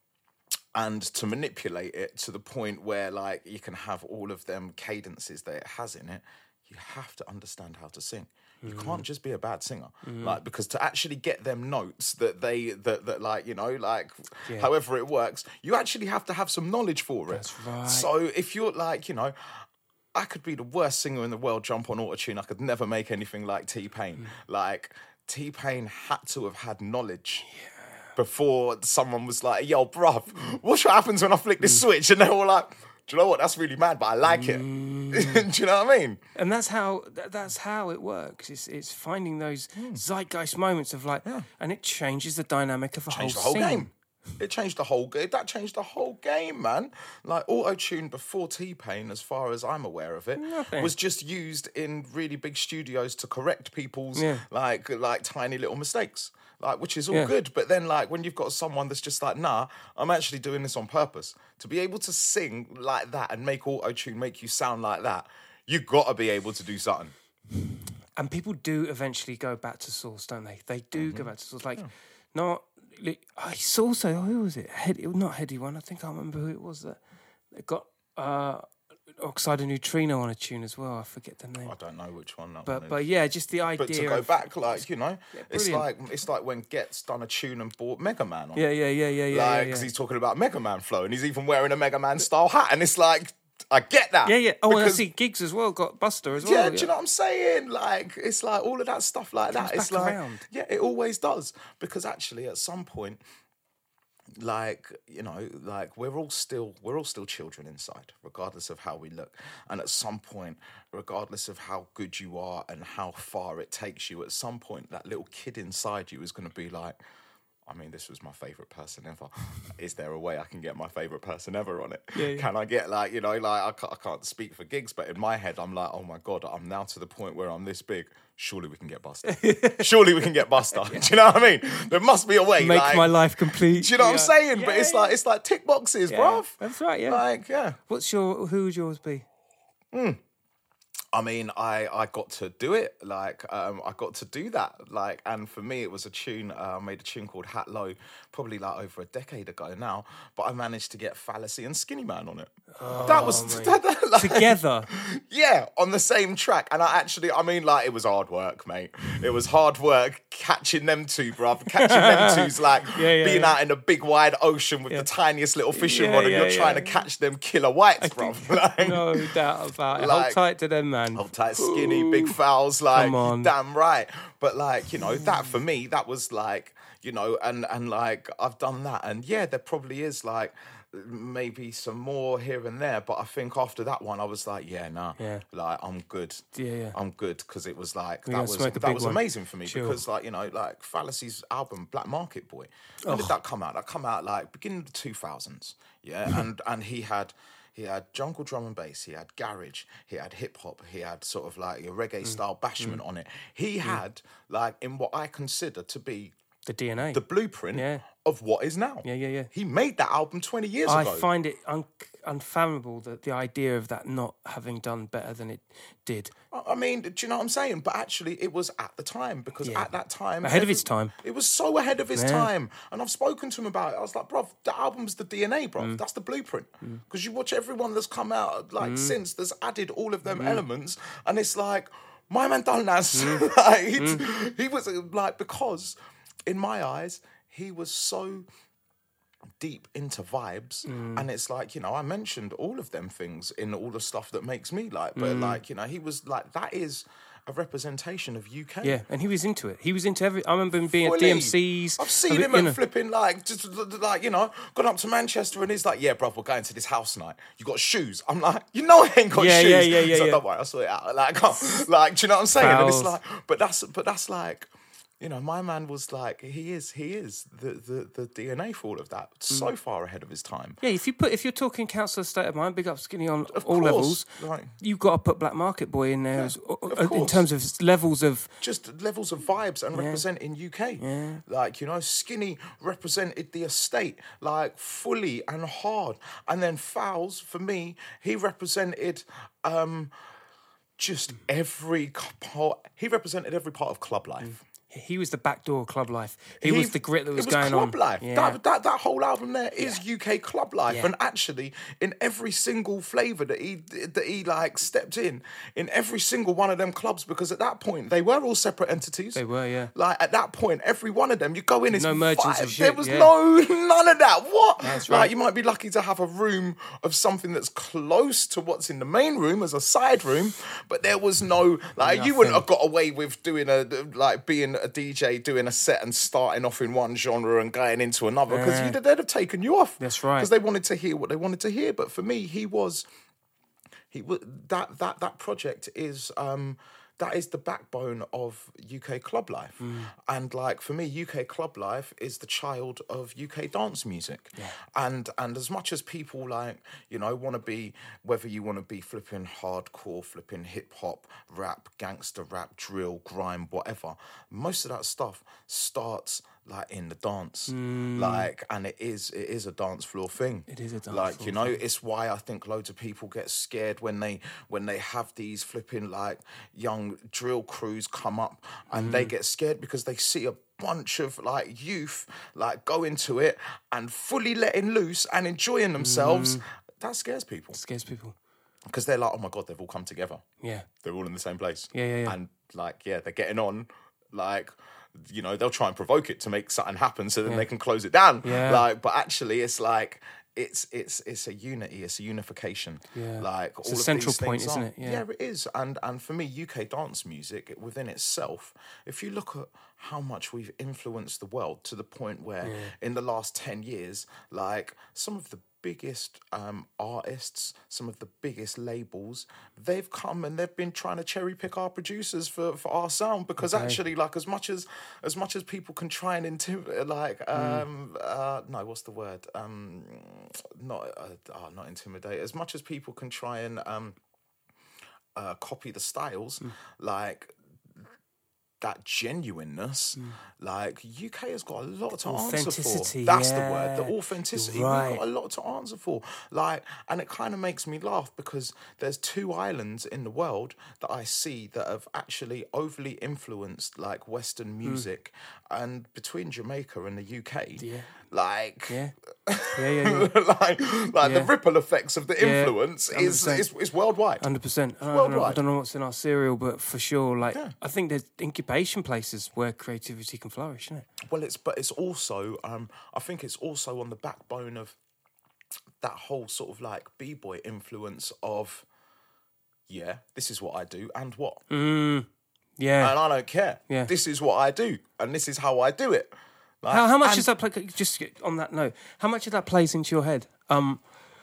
And to manipulate it to the point where, like, you can have all of them cadences that it has in it, you have to understand how to sing. You Mm. can't just be a bad singer, like, because to actually get them notes that they that that like you know like Yeah. however it works, you actually have to have some knowledge for it. That's right. So if you're like you know. I could be the worst singer in the world, jump on autotune. I could never make anything like T-Pain. Mm. Like, T-Pain had to have had knowledge before someone was like, yo, bruv, watch what happens when I flick this switch? And they were like, do you know what? That's really mad, but I like it. Mm. Do you know what I mean? And that's how that, that's how it works. It's it's finding those Hmm. zeitgeist moments of like, and it changes the dynamic of a Changed the whole whole scene. game. It changed the whole game. That changed the whole game, man. Like, auto-tune before T-Pain, as far as I'm aware of it, Nothing. was just used in really big studios to correct people's, Yeah. like, like tiny little mistakes. Like, which is all Yeah. good. But then, like, when you've got someone that's just like, nah, I'm actually doing this on purpose. To be able to sing like that and make auto-tune make you sound like that, you got to be able to do something. And people do eventually go back to source, don't they? They do Mm-hmm. go back to source. Like, not. Like, I saw also who was it? Head, not Heady One. I think I remember who it was that, that got uh, Oxide and Neutrino on a tune as well. I forget the name. I don't know which one that one But is. but yeah, just the idea. But to go of, back, like, you know, it's brilliant. like it's like when Getz done a tune and bought Mega Man on. Yeah, yeah, yeah, yeah, yeah. Like, yeah, because yeah. he's talking about Mega Man flow, and he's even wearing a Mega Man style hat, and it's like, I get that. Yeah, yeah. Oh, and I because, see Gigs as well. Got Buster as well. yeah, do you know what I'm saying? Like, it's like all of that stuff like that. Comes It's back like, around. yeah, it always does. Because actually, at some point, like, you know, like we're all still we're all still children inside, regardless of how we look. And at some point, regardless of how good you are and how far it takes you, at some point that little kid inside you is going to be like, I mean, this was my favourite person ever. Is there a way I can get my favourite person ever on it? Yeah, yeah. Can I get like, you know, like I can't, I can't speak for gigs, but in my head, I'm like, oh my God, I'm now to the point where I'm this big. Surely we can get Buster. Surely we can get Buster. Do you know what I mean? There must be a way. Make like, my life complete. do you know yeah. what I'm saying? Yeah, but it's yeah. like it's like tick boxes, Yeah, bruv. That's right, yeah. Like, yeah. What's your, who would yours be? I mean, I, I got to do it, like, um, I got to do that, like, and for me, it was a tune, uh, I made a tune called Hat Low, probably, like, over a decade ago now, but I managed to get Fallacy and Skinny Man on it. Oh, that was, that, that, like, Together. yeah, on the same track, and I actually, I mean, like, it was hard work, mate. It was hard work catching them two, bruv, catching them two's, like, Yeah, yeah, being yeah. out in a big, wide ocean with Yeah. the tiniest little fishing Yeah, rod, and yeah, you're trying yeah. to catch them killer whites, bruv. Like, No doubt about it. Like- Hold tight to them, man. Hold tight, skinny, big fouls, like, Come on. damn right. But, like, you know, that for me, that was like, you know, and, and like, I've done that. And yeah, there probably is, like, maybe some more here and there. But I think after that one, I was like, yeah, nah, Yeah. like, I'm good. Yeah, yeah. I'm good, because it was like, We're that gonna was, smoke the that big was one. amazing for me. Sure. Because, like, you know, like, Fallacy's album, Black Market Boy, when did that come out? That come out, like, beginning of the two thousands, yeah? and and he had... He had jungle drum and bass, he had garage, he had hip hop, he had sort of like a reggae Mm. style bashment on it. He had like in what I consider to be The D N A. the blueprint Yeah. of what is now. Yeah, yeah, yeah. He made that album twenty years I ago. find it un- unfathomable that the idea of that not having done better than it did. I mean, do you know what I'm saying? But actually, it was at the time, because Yeah. at that time... Ahead of every- its time. It was so ahead of its Yeah. time. And I've spoken to him about it. I was like, bruv, the album's the D N A, bruv. Mm. That's the blueprint. Because you watch everyone that's come out, like, Mm. since, that's added all of them elements, and it's like, my man done that. like, it's- He was, uh, like, because, in my eyes, he was so... deep into vibes, and it's like, you know, I mentioned all of them things in all the stuff that makes me like, but like, you know, he was like, that is a representation of U K. Yeah, and he was into it. He was into every. I remember him being at Fully. D M Cs. I've seen a bit, him you at know. flipping like just like, you know, gone up to Manchester and he's like, yeah, bruv, we're going to this house night. You got shoes? I'm like, you know, I ain't got Yeah, shoes. yeah, yeah, yeah, So yeah. don't worry, I'll sort it out. Like, I can't- like, do you know what I'm saying? And it's Fouls. like, but that's but that's like. You know, my man was like, he is, he is the, the, the D N A for all of that. So Mm. far ahead of his time. Yeah, if you put if you're talking council state of mind, big up Skinny on Of all course, levels. like- You've got to put Black Market Boy in there as, of uh, in course. terms of levels of. Just levels of vibes and representing U K. Yeah. Like, you know, Skinny represented the estate, like, fully and hard. And then Fouls, for me, he represented um, just every c- part. He represented every part of club life. He was the backdoor of club life. He, was the grit that was, it was going club on. life. Yeah. That, that that whole album there is U K club life, Yeah. and actually, in every single flavour that he that he like stepped in, in every single one of them clubs, because at that point they were all separate entities. They were, yeah. Like at that point, every one of them, you go in, it's No merchants vibe. of There shit, was yeah. no none of that. What? That's Like right. you might be lucky to have a room of something that's close to what's in the main room as a side room, but there was no like you wouldn't Nothing. have got away with doing a like being a D J doing a set and starting off in one genre and going into another, because Yeah. you'd they'd have taken you off. That's right. Because they wanted to hear what they wanted to hear. But for me, he was he was that that that project is um that is the backbone of U K club life. And like for me, U K club life is the child of U K dance music. And and as much as people like, you know, want to be, whether you want to be flipping hardcore, flipping hip hop, rap, gangster rap, drill, grime, whatever, most of that stuff starts like in the dance. Like, and it is it is a dance floor thing. It is a dance like, floor you know, it's why I think loads of people get scared when they when they have these flipping like young drill crews come up, and they get scared because they see a bunch of like youth like go into it and fully letting loose and enjoying themselves. That scares people, Scares people. because they're like, oh my God, they've all come together. Yeah. They're all in the same place. Yeah, yeah, yeah. And like, yeah, they're getting on. Like, you know, they'll try and provoke it to make something happen so then Yeah. they can close it down. Yeah. Like, but actually, it's like it's it's it's a unity, it's a unification. Yeah. Like It's all a of central these point, things isn't are. it? Yeah. yeah, it is. And and for me, U K dance music within itself, if you look at how much we've influenced the world to the point where in the last ten years, like some of the biggest um, artists, some of the biggest labels, they've come and they've been trying to cherry pick our producers for, for our sound because Okay. actually, like as much as as much as people can try and intimidate, like um, Mm. uh, no, what's the word? Um, not uh, oh, not intimidate. As much as people can try and um, uh, copy the styles, Mm. like. That genuineness, like U K has got a lot to answer for. Authenticity, That's yeah. the word, the authenticity. You're right. We've got a lot to answer for. Like, and it kind of makes me laugh because there's two islands in the world that I see that have actually overly influenced like Western music, and between Jamaica and the U K, Yeah. like. Yeah. Yeah, yeah, yeah. like, like the Yeah. ripple effects of the Yeah, influence is, one hundred is is worldwide. Hundred percent. I don't know. I worldwide. don't know what's in our cereal, but for sure, like Yeah. I think there's incubation places where creativity can flourish, isn't it? Well, it's but it's also um, I think it's also on the backbone of that whole sort of like b-boy influence of yeah, this is what I do and what, Yeah. and I don't care. Yeah. This is what I do and this is how I do it. Like, How, how much and- does that play? Just on that note, how much of that plays into your head? Um,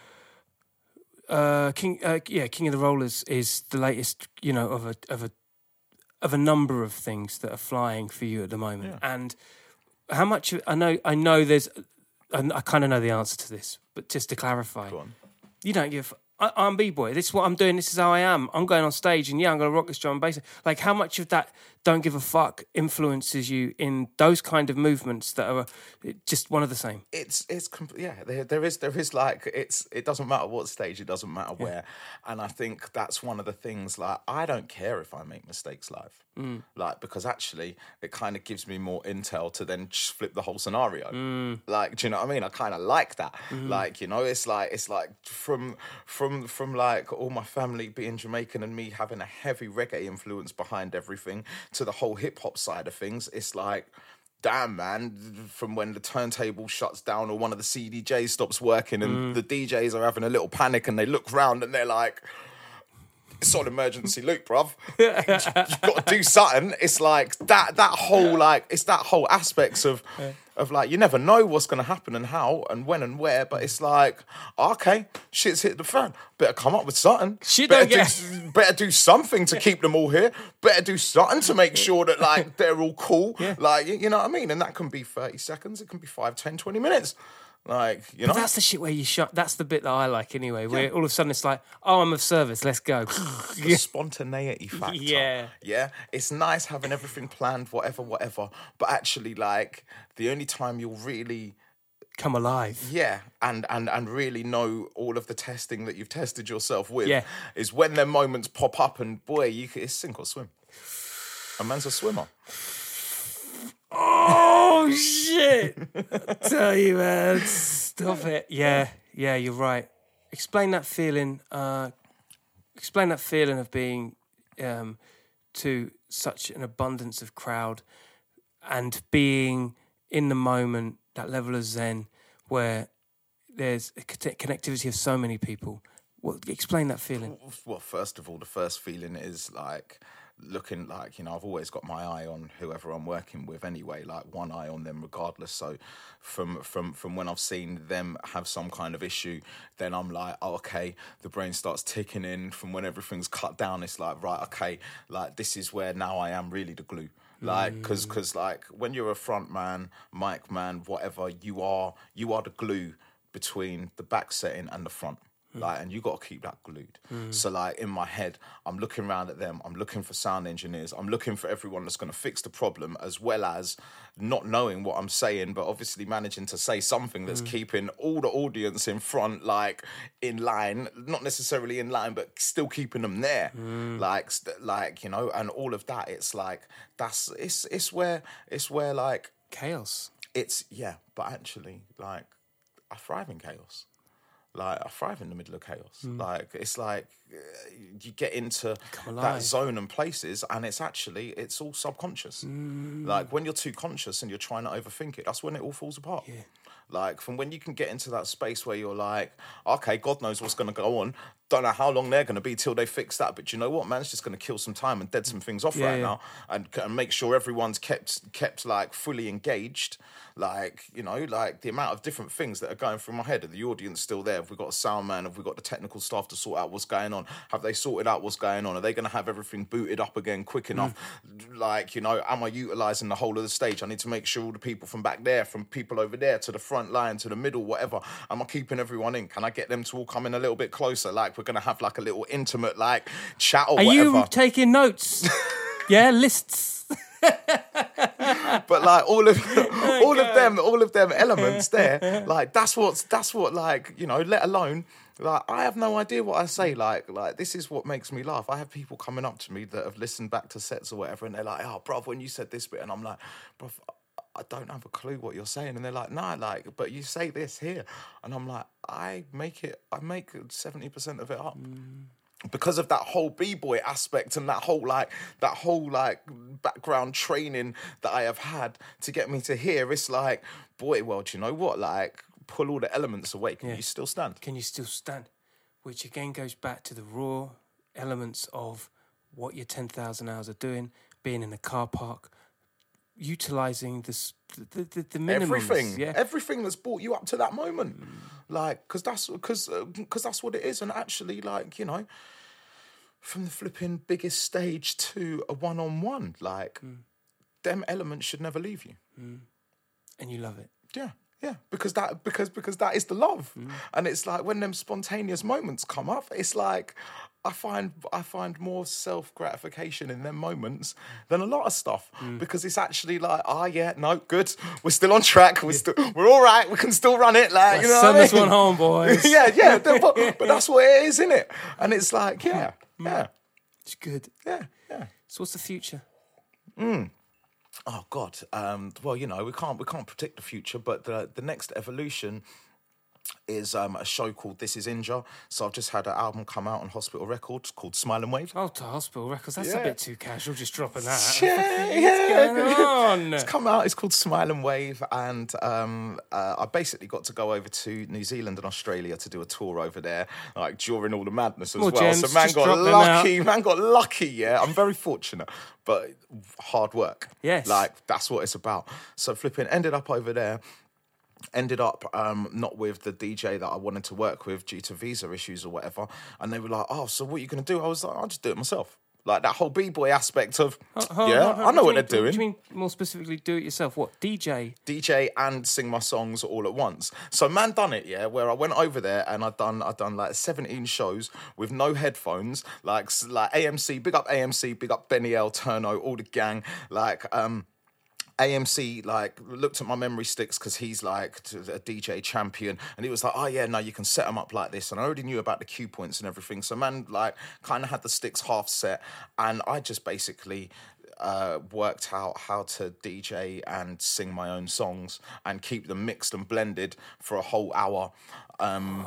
uh, King, uh, yeah, King of the Rollers is the latest, you know, of a of a of a number of things that are flying for you at the moment. And how much? I know, I know. There's, I, I kind of know the answer to this, but just to clarify, Go on. you don't give. I, I'm b-boy. This is what I'm doing. This is how I am. I'm going on stage, and yeah, I'm going to rock this drum and bass. Like, how much of that don't give a fuck influences you in those kind of movements that are just one of the same? It's it's compl- yeah. There, there is there is like it's it doesn't matter what stage, it doesn't matter where, and I think that's one of the things. Like I don't care if I make mistakes live, like because actually it kind of gives me more intel to then just flip the whole scenario. Like, do you know what I mean? I kind of like that. Like, you know, it's like it's like from from from like all my family being Jamaican and me having a heavy reggae influence behind everything to the whole hip hop side of things. It's like, damn, man, from when the turntable shuts down or one of the C D Js stops working and the D Js are having a little panic and they look round and they're like, it's on emergency loop, bruv. You've got to do something. It's like that that whole like it's that whole aspects of of like you never know what's gonna happen and how and when and where, but it's like, okay, shit's hit the fan. Better come up with something. Shit better don't do, better do something to keep them all here. Better do something to make sure that like they're all cool. Like you, you know what I mean? And that can be thirty seconds, it can be five, ten, twenty minutes. Like, you know. But that's the shit where you shut. That's the bit that I like anyway. Where all of a sudden it's like, oh, I'm of service. Let's go. The spontaneity factor. Yeah. Yeah. It's nice having everything planned, whatever, whatever. But actually, like, the only time you'll really, Come alive. yeah, and, and, and really know all of the testing that you've tested yourself with Yeah. is when them moments pop up and, boy, you can, it's sink or swim. A man's a swimmer. Oh shit! I tell you, man, stop it. Yeah, yeah, you're right. Explain that feeling. Uh, explain that feeling of being um, to such an abundance of crowd and being in the moment. That level of zen where there's a conne- connectivity of so many people. What? Explain that feeling. Well, first of all, the first feeling is like looking like, you know, I've always got my eye on whoever I'm working with anyway, like one eye on them regardless. So from from from when I've seen them have some kind of issue, then I'm like, oh, okay, the brain starts ticking in. From when everything's cut down, it's like, right, okay, like this is where now I am really the glue. Like, because because like when you're a front man, mic man, whatever, you are you are the glue between the back setting and the front. Like, and you got to keep that glued. So, like, in my head, I'm looking around at them. I'm looking for sound engineers. I'm looking for everyone that's going to fix the problem, as well as not knowing what I'm saying, but obviously managing to say something that's keeping all the audience in front, like, in line. Not necessarily in line, but still keeping them there. Like, st- like you know, and all of that. It's like that's it's it's where it's where like Chaos. it's yeah. But actually, like, I thrive in chaos. Like, I thrive in the middle of chaos. Like, it's like uh, you get into Come that alive. zone and places, and it's actually, it's all subconscious. Like, when you're too conscious and you're trying to overthink it, that's when it all falls apart. Like, from when you can get into that space where you're like, okay, God knows what's going to go on. Don't know how long they're going to be till they fix that. But you know what, man? It's just going to kill some time and dead some things off Yeah, right yeah. now. And, and make sure everyone's kept, kept like, fully engaged. Like, you know, like the amount of different things that are going through my head. Are the audience still there? Have we got a sound man? Have we got the technical staff to sort out what's going on? Have they sorted out what's going on? Are they going to have everything booted up again quick enough? Mm. Like, you know, am I utilising the whole of the stage? I need to make sure all the people from back there, from people over there to the front line, to the middle, whatever, am I keeping everyone in? Can I get them to all come in a little bit closer? Like, we're going to have like a little intimate, like, chat or Are whatever. you taking notes? Yeah, lists. But like all of all of them, all of them elements there, like that's what's that's what like, you know, let alone like I have no idea what I say. Like like this is what makes me laugh. I have people coming up to me that have listened back to sets or whatever, and they're like, "Oh, bruv, when you said this bit," and I'm like, "Bruv, I don't have a clue what you're saying," and they're like, "Nah, like, but you say this here," and I'm like, "I make it, I make seventy percent of it up." Mm. Because of that whole b-boy aspect and that whole like that whole like background training that I have had to get me to here, it's like, boy, well, do you know what? Like, pull all the elements away. Can Yeah. you still stand? Can you still stand? Which again goes back to the raw elements of what your ten thousand hours are doing, being in a car park, utilising this, the, the, the minimums. Everything, yeah. everything that's brought you up to that moment. Mm. Like, because that's, cause, uh, cause that's what it is. And actually, like, you know, from the flipping biggest stage to a one-on-one, like, mm. them elements should never leave you. Mm. And you love it. Yeah, yeah, because that because because that is the love. Mm. And it's like when them spontaneous moments come up, it's like I find I find more self-gratification in them moments than a lot of stuff. Mm. Because it's actually like, oh yeah, no, good. We're still on track. We're still we're all right. We can still run it. Like, you know send what I this mean? one home, boys. yeah, yeah. But, but that's what it is, isn't it? And it's like, yeah, mm. yeah. It's good. Yeah, yeah. So what's the future? Mm. Oh God. Um, well, you know, we can't we can't predict the future, but the the next evolution is um, a show called This Is Inja. So I've just had an album come out on Hospital Records called Smile and Wave. Oh, to Hospital Records. That's yeah. a bit too casual, just dropping that. Yeah, yeah. What's going on? It's come out. It's called Smile and Wave, and um, uh, I basically got to go over to New Zealand and Australia to do a tour over there, like during all the madness as More well. gems, so man just got drop them lucky. out. Man got lucky. Yeah, I'm very fortunate, but hard work. Yes, like that's what it's about. So flipping ended up over there. Ended up um, not with the D J that I wanted to work with due to visa issues or whatever. And they were like, oh, so what are you going to do? I was like, I'll just do it myself. Like that whole B-boy aspect of, hold, hold, yeah, hold, hold. I know what, what they're doing. What do you mean more specifically do it yourself? What, D J? D J and sing my songs all at once. So man done it, yeah, where I went over there and I'd done I'd done like seventeen shows with no headphones, like like A M C, big up A M C, big up Benny L, Turno, all the gang, like um A M C like looked at my memory sticks because he's like a D J champion, and he was like, oh yeah, no, you can set them up like this, and I already knew about the cue points and everything. So man like kind of had the sticks half set, and I just basically uh, worked out how to D J and sing my own songs and keep them mixed and blended for a whole hour. Um,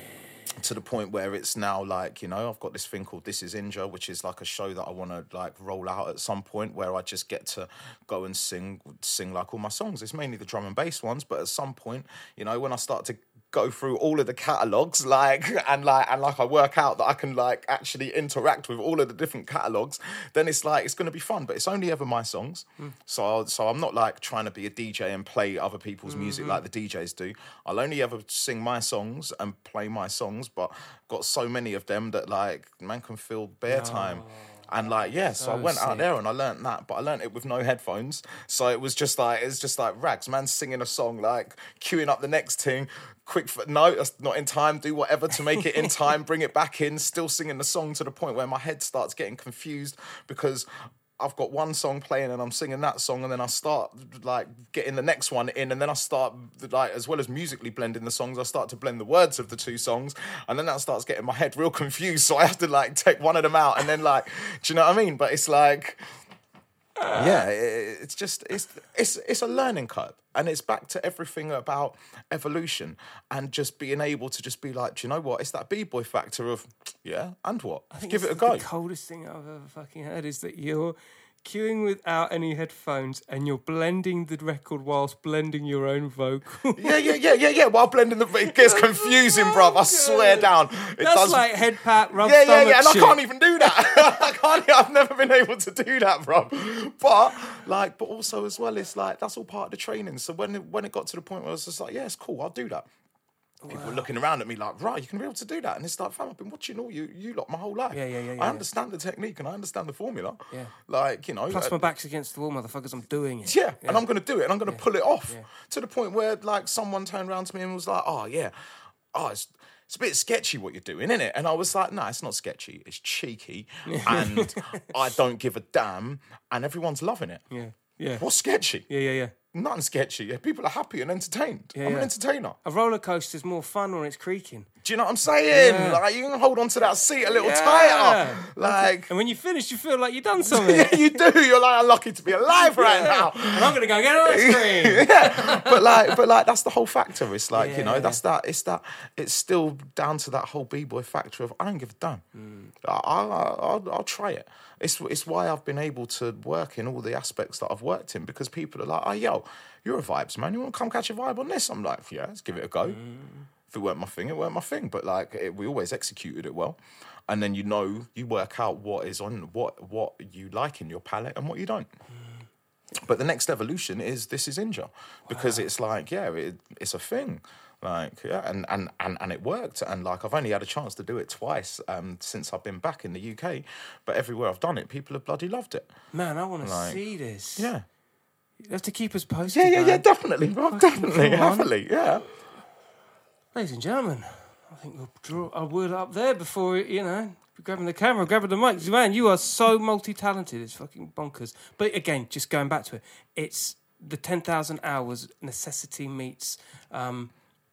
to the point where it's now like, you know, I've got this thing called This Is Inja, which is like a show that I want to like roll out at some point where I just get to go and sing, sing like all my songs. It's mainly the drum and bass ones, but at some point, you know, when I start to go through all of the catalogues, like, and like, and like I work out that I can like actually interact with all of the different catalogues, then it's like, it's going to be fun, but it's only ever my songs. Mm. So, so I'm not like trying to be a D J and play other people's mm-hmm. music like the D Js do. I'll only ever sing my songs and play my songs, but got so many of them that like, man can fill bare oh. time. And like, yeah, so, so I went sick. out there and I learnt that, but I learnt it with no headphones. So it was just like, it's just like rags, man singing a song, like queuing up the next thing, quick, for, no, that's not in time, do whatever to make it in time, bring it back in, still singing the song to the point where my head starts getting confused because I've got one song playing and I'm singing that song, and then I start like getting the next one in, and then I start like, as well as musically blending the songs, I start to blend the words of the two songs, and then that starts getting my head real confused. So I have to like take one of them out and then like, do you know what I mean? But it's like, yeah, it, it's just it's it's it's a learning curve, and it's back to everything about evolution and just being able to just be like, do you know what? It's that b-boy factor of yeah, and what? I think Give it a the go. The coldest thing I've ever fucking heard is that you're queuing without any headphones, and you're blending the record whilst blending your own vocal. Yeah, yeah, yeah, yeah, yeah. While blending the, it gets confusing, bruv. I swear down. It That's does. like head pat, rub Yeah, yeah, stomach yeah, and shit. I can't even do that. I can't. I've never been able to do that, bruv. But like, but also as well, it's like that's all part of the training. So when it, when it got to the point where I was just like, yeah, it's cool, I'll do that. People Wow. were looking around at me like, right, you can be able to do that. And it's like, fam, I've been watching all you, you lot my whole life. Yeah, yeah, yeah, yeah, I yeah. understand the technique and I understand the formula. Yeah. Like, you know. Plus, uh, my back's against the wall, motherfuckers. I'm doing it. yeah, and I'm going to do it and I'm going to pull it off Yeah. to the point where, like, someone turned around to me and was like, oh, yeah, oh, it's, it's a bit sketchy what you're doing, isn't it? And I was like, no, it's not sketchy. It's cheeky and I don't give a damn and everyone's loving it. Yeah, yeah, What's sketchy? yeah, yeah, yeah. Nothing sketchy. Yeah, people are happy and entertained. Yeah, I'm yeah. an entertainer. A roller coaster's more fun when it's creaking. Do you know what I'm saying? Yeah. Like, you can hold on to that seat a little Yeah. tighter. Like, And when you finish, you feel like you've done something. yeah, you do. You're like, I'm lucky to be alive right now. And I'm gonna go get on the screen. Yeah, but like, but like, that's the whole factor. It's like, you know, Yeah. that's that. It's that. It's still down to that whole b-boy factor of I don't give a damn. Mm. I, I, I'll, I'll try it. It's it's why I've been able to work in all the aspects that I've worked in because people are like, oh, yo, you're a vibes man. You want to come catch a vibe on this? I'm like, yeah, let's give it a go. Mm. If it weren't my thing, it weren't my thing. But like, it, we always executed it well. And then you know, you work out what is on what what you like in your palette and what you don't. But the next evolution is this is Inja because it's like, yeah, it, it's a thing. Like, yeah, and, and, and, and it worked. And like, I've only had a chance to do it twice um, since I've been back in the U K. But everywhere I've done it, people have bloody loved it. Man, I want to Like, see this. Yeah. You have to keep us posted. Yeah, yeah, yeah, man. definitely. Bro, Fucking definitely, come on. happily, yeah. Ladies and gentlemen, I think we'll draw our word up there before, you know, grabbing the camera, grabbing the mic. Man, you are so multi-talented. It's fucking bonkers. But again, just going back to it, it's the ten thousand hours necessity meets um,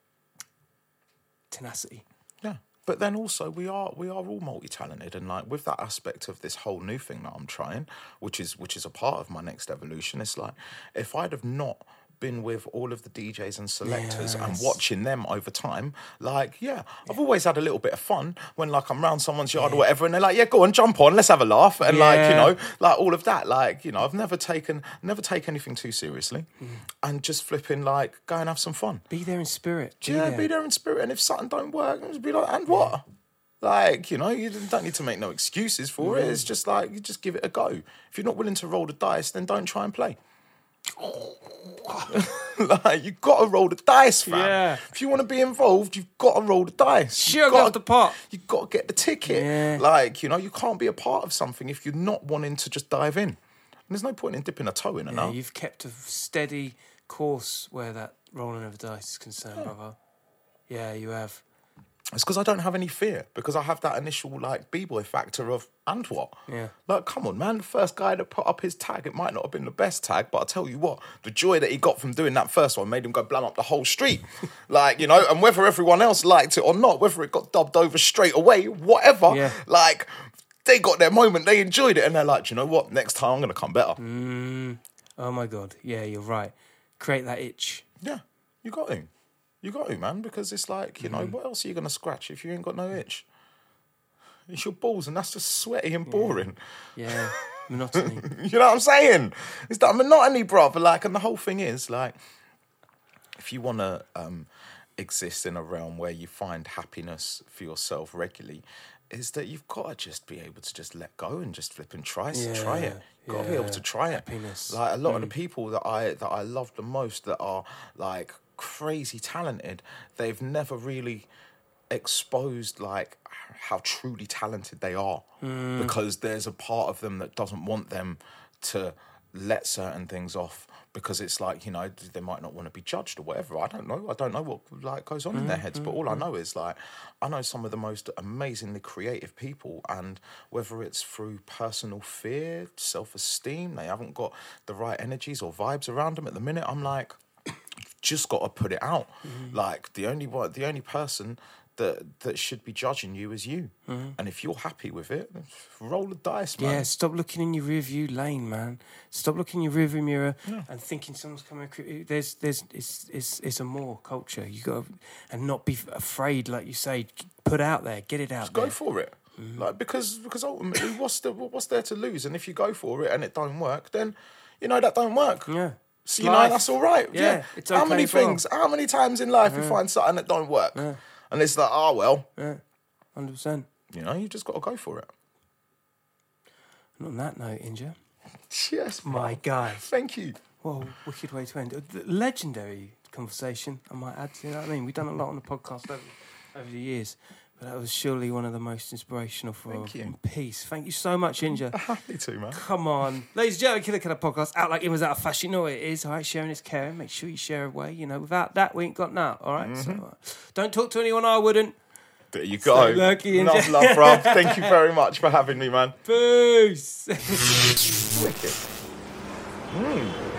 tenacity. Yeah. But then also we are we are all multi-talented and like with that aspect of this whole new thing that I'm trying, which is which is a part of my next evolution, it's like if I'd have not been with all of the D Js and selectors and Yes. watching them over time, like, yeah, I've always had a little bit of fun when like I'm around someone's yard or whatever and they're like, yeah, go on, jump on, let's have a laugh. And like, you Yeah. know, like all of that, like, you know, I've never taken, never take anything too seriously Mm. and just flipping like, go and have some fun. Be there in spirit. Be Yeah, there. be there in spirit. And if something don't work, just be like, and what? Like, you know, you don't need to make no excuses for it. It's just like, you just give it a go. If you're not willing to roll the dice, then don't try and play. Like, you got to roll the dice, fam. Yeah. If you want to be involved, you've got to roll the dice. Sure, You've go got off the pot. You've got to get the ticket. Yeah. Like, you know, you can't be a part of something if you're not wanting to just dive in. And there's no point in dipping a toe in and Yeah, out. you've kept a steady course where that rolling of the dice is concerned, brother. Yeah, you have. It's because I don't have any fear, because I have that initial, like, b-boy factor of, and what? Yeah. Like, come on, man, the first guy that put up his tag, it might not have been the best tag, but I'll tell you what, the joy that he got from doing that first one made him go blam up the whole street. Like, you know, and whether everyone else liked it or not, whether it got dubbed over straight away, whatever, Yeah. like, they got their moment, they enjoyed it, and they're like, do you know what, next time I'm going to come better. Mm. Oh, my God. Yeah, you're right. Create that itch. Yeah, you got to. You got to, man, because it's like, you know, Mm. what else are you going to scratch if you ain't got no itch? It's your balls, and that's just sweaty and boring. Yeah, monotony. You know what I'm saying? It's that monotony, bro. But like, and the whole thing is like, if you want to um, exist in a realm where you find happiness for yourself regularly, is that you've got to just be able to just let go and just flip and try, Yeah, try it. You've got to be able yeah. to try it. Happiness. Like a lot of the people that I that I love the most that are like crazy talented, they've never really exposed like how truly talented they are, because there's a part of them that doesn't want them to let certain things off, because it's like, you know, they might not want to be judged or whatever. I don't know. I don't know what like goes on in their heads, but all I know is like, I know some of the most amazingly creative people, and whether it's through personal fear, self-esteem, they haven't got the right energies or vibes around them at the minute. I'm like, just got to put it out. Mm-hmm. Like the only one, the only person that that should be judging you is you. Mm-hmm. And if you're happy with it, roll the dice, man. Yeah, stop looking in your rear view lane, man. Stop looking in your rear view mirror and thinking someone's coming. acro- There's, there's, it's, it's, it's a more culture. You got and not be afraid, like you say. Put out there, get it out Just there. go for it. Like because because ultimately, what's the what's there to lose? And if you go for it and it don't work, then you know that don't work. Yeah. So, you know that's all right. Yeah, Yeah. it's how okay many as well. things? How many times in life you find something that don't work, and it's like, oh well, Yeah, one hundred percent. you know, you just got to go for it. And on that note, Inja, Yes, my guy. Thank you. Well, wicked way to end. A legendary conversation, I might add. You know what I mean? We've done a lot on the podcast over, over the years, but that was surely one of the most inspirational for Thank you. peace. Thank you so much, Inja. Happy to, man. Come on. Ladies and gentlemen, Killer Killer Podcast, out like it was out of fashion. You know what it is, all right? Sharing is caring. Make sure you share away. You know, without that, we ain't got now, all right? Mm-hmm. So, uh, don't talk to anyone I wouldn't. There you go. So lucky, Enough love, bruv. Thank you very much for having me, man. Peace. Wicked. Mm.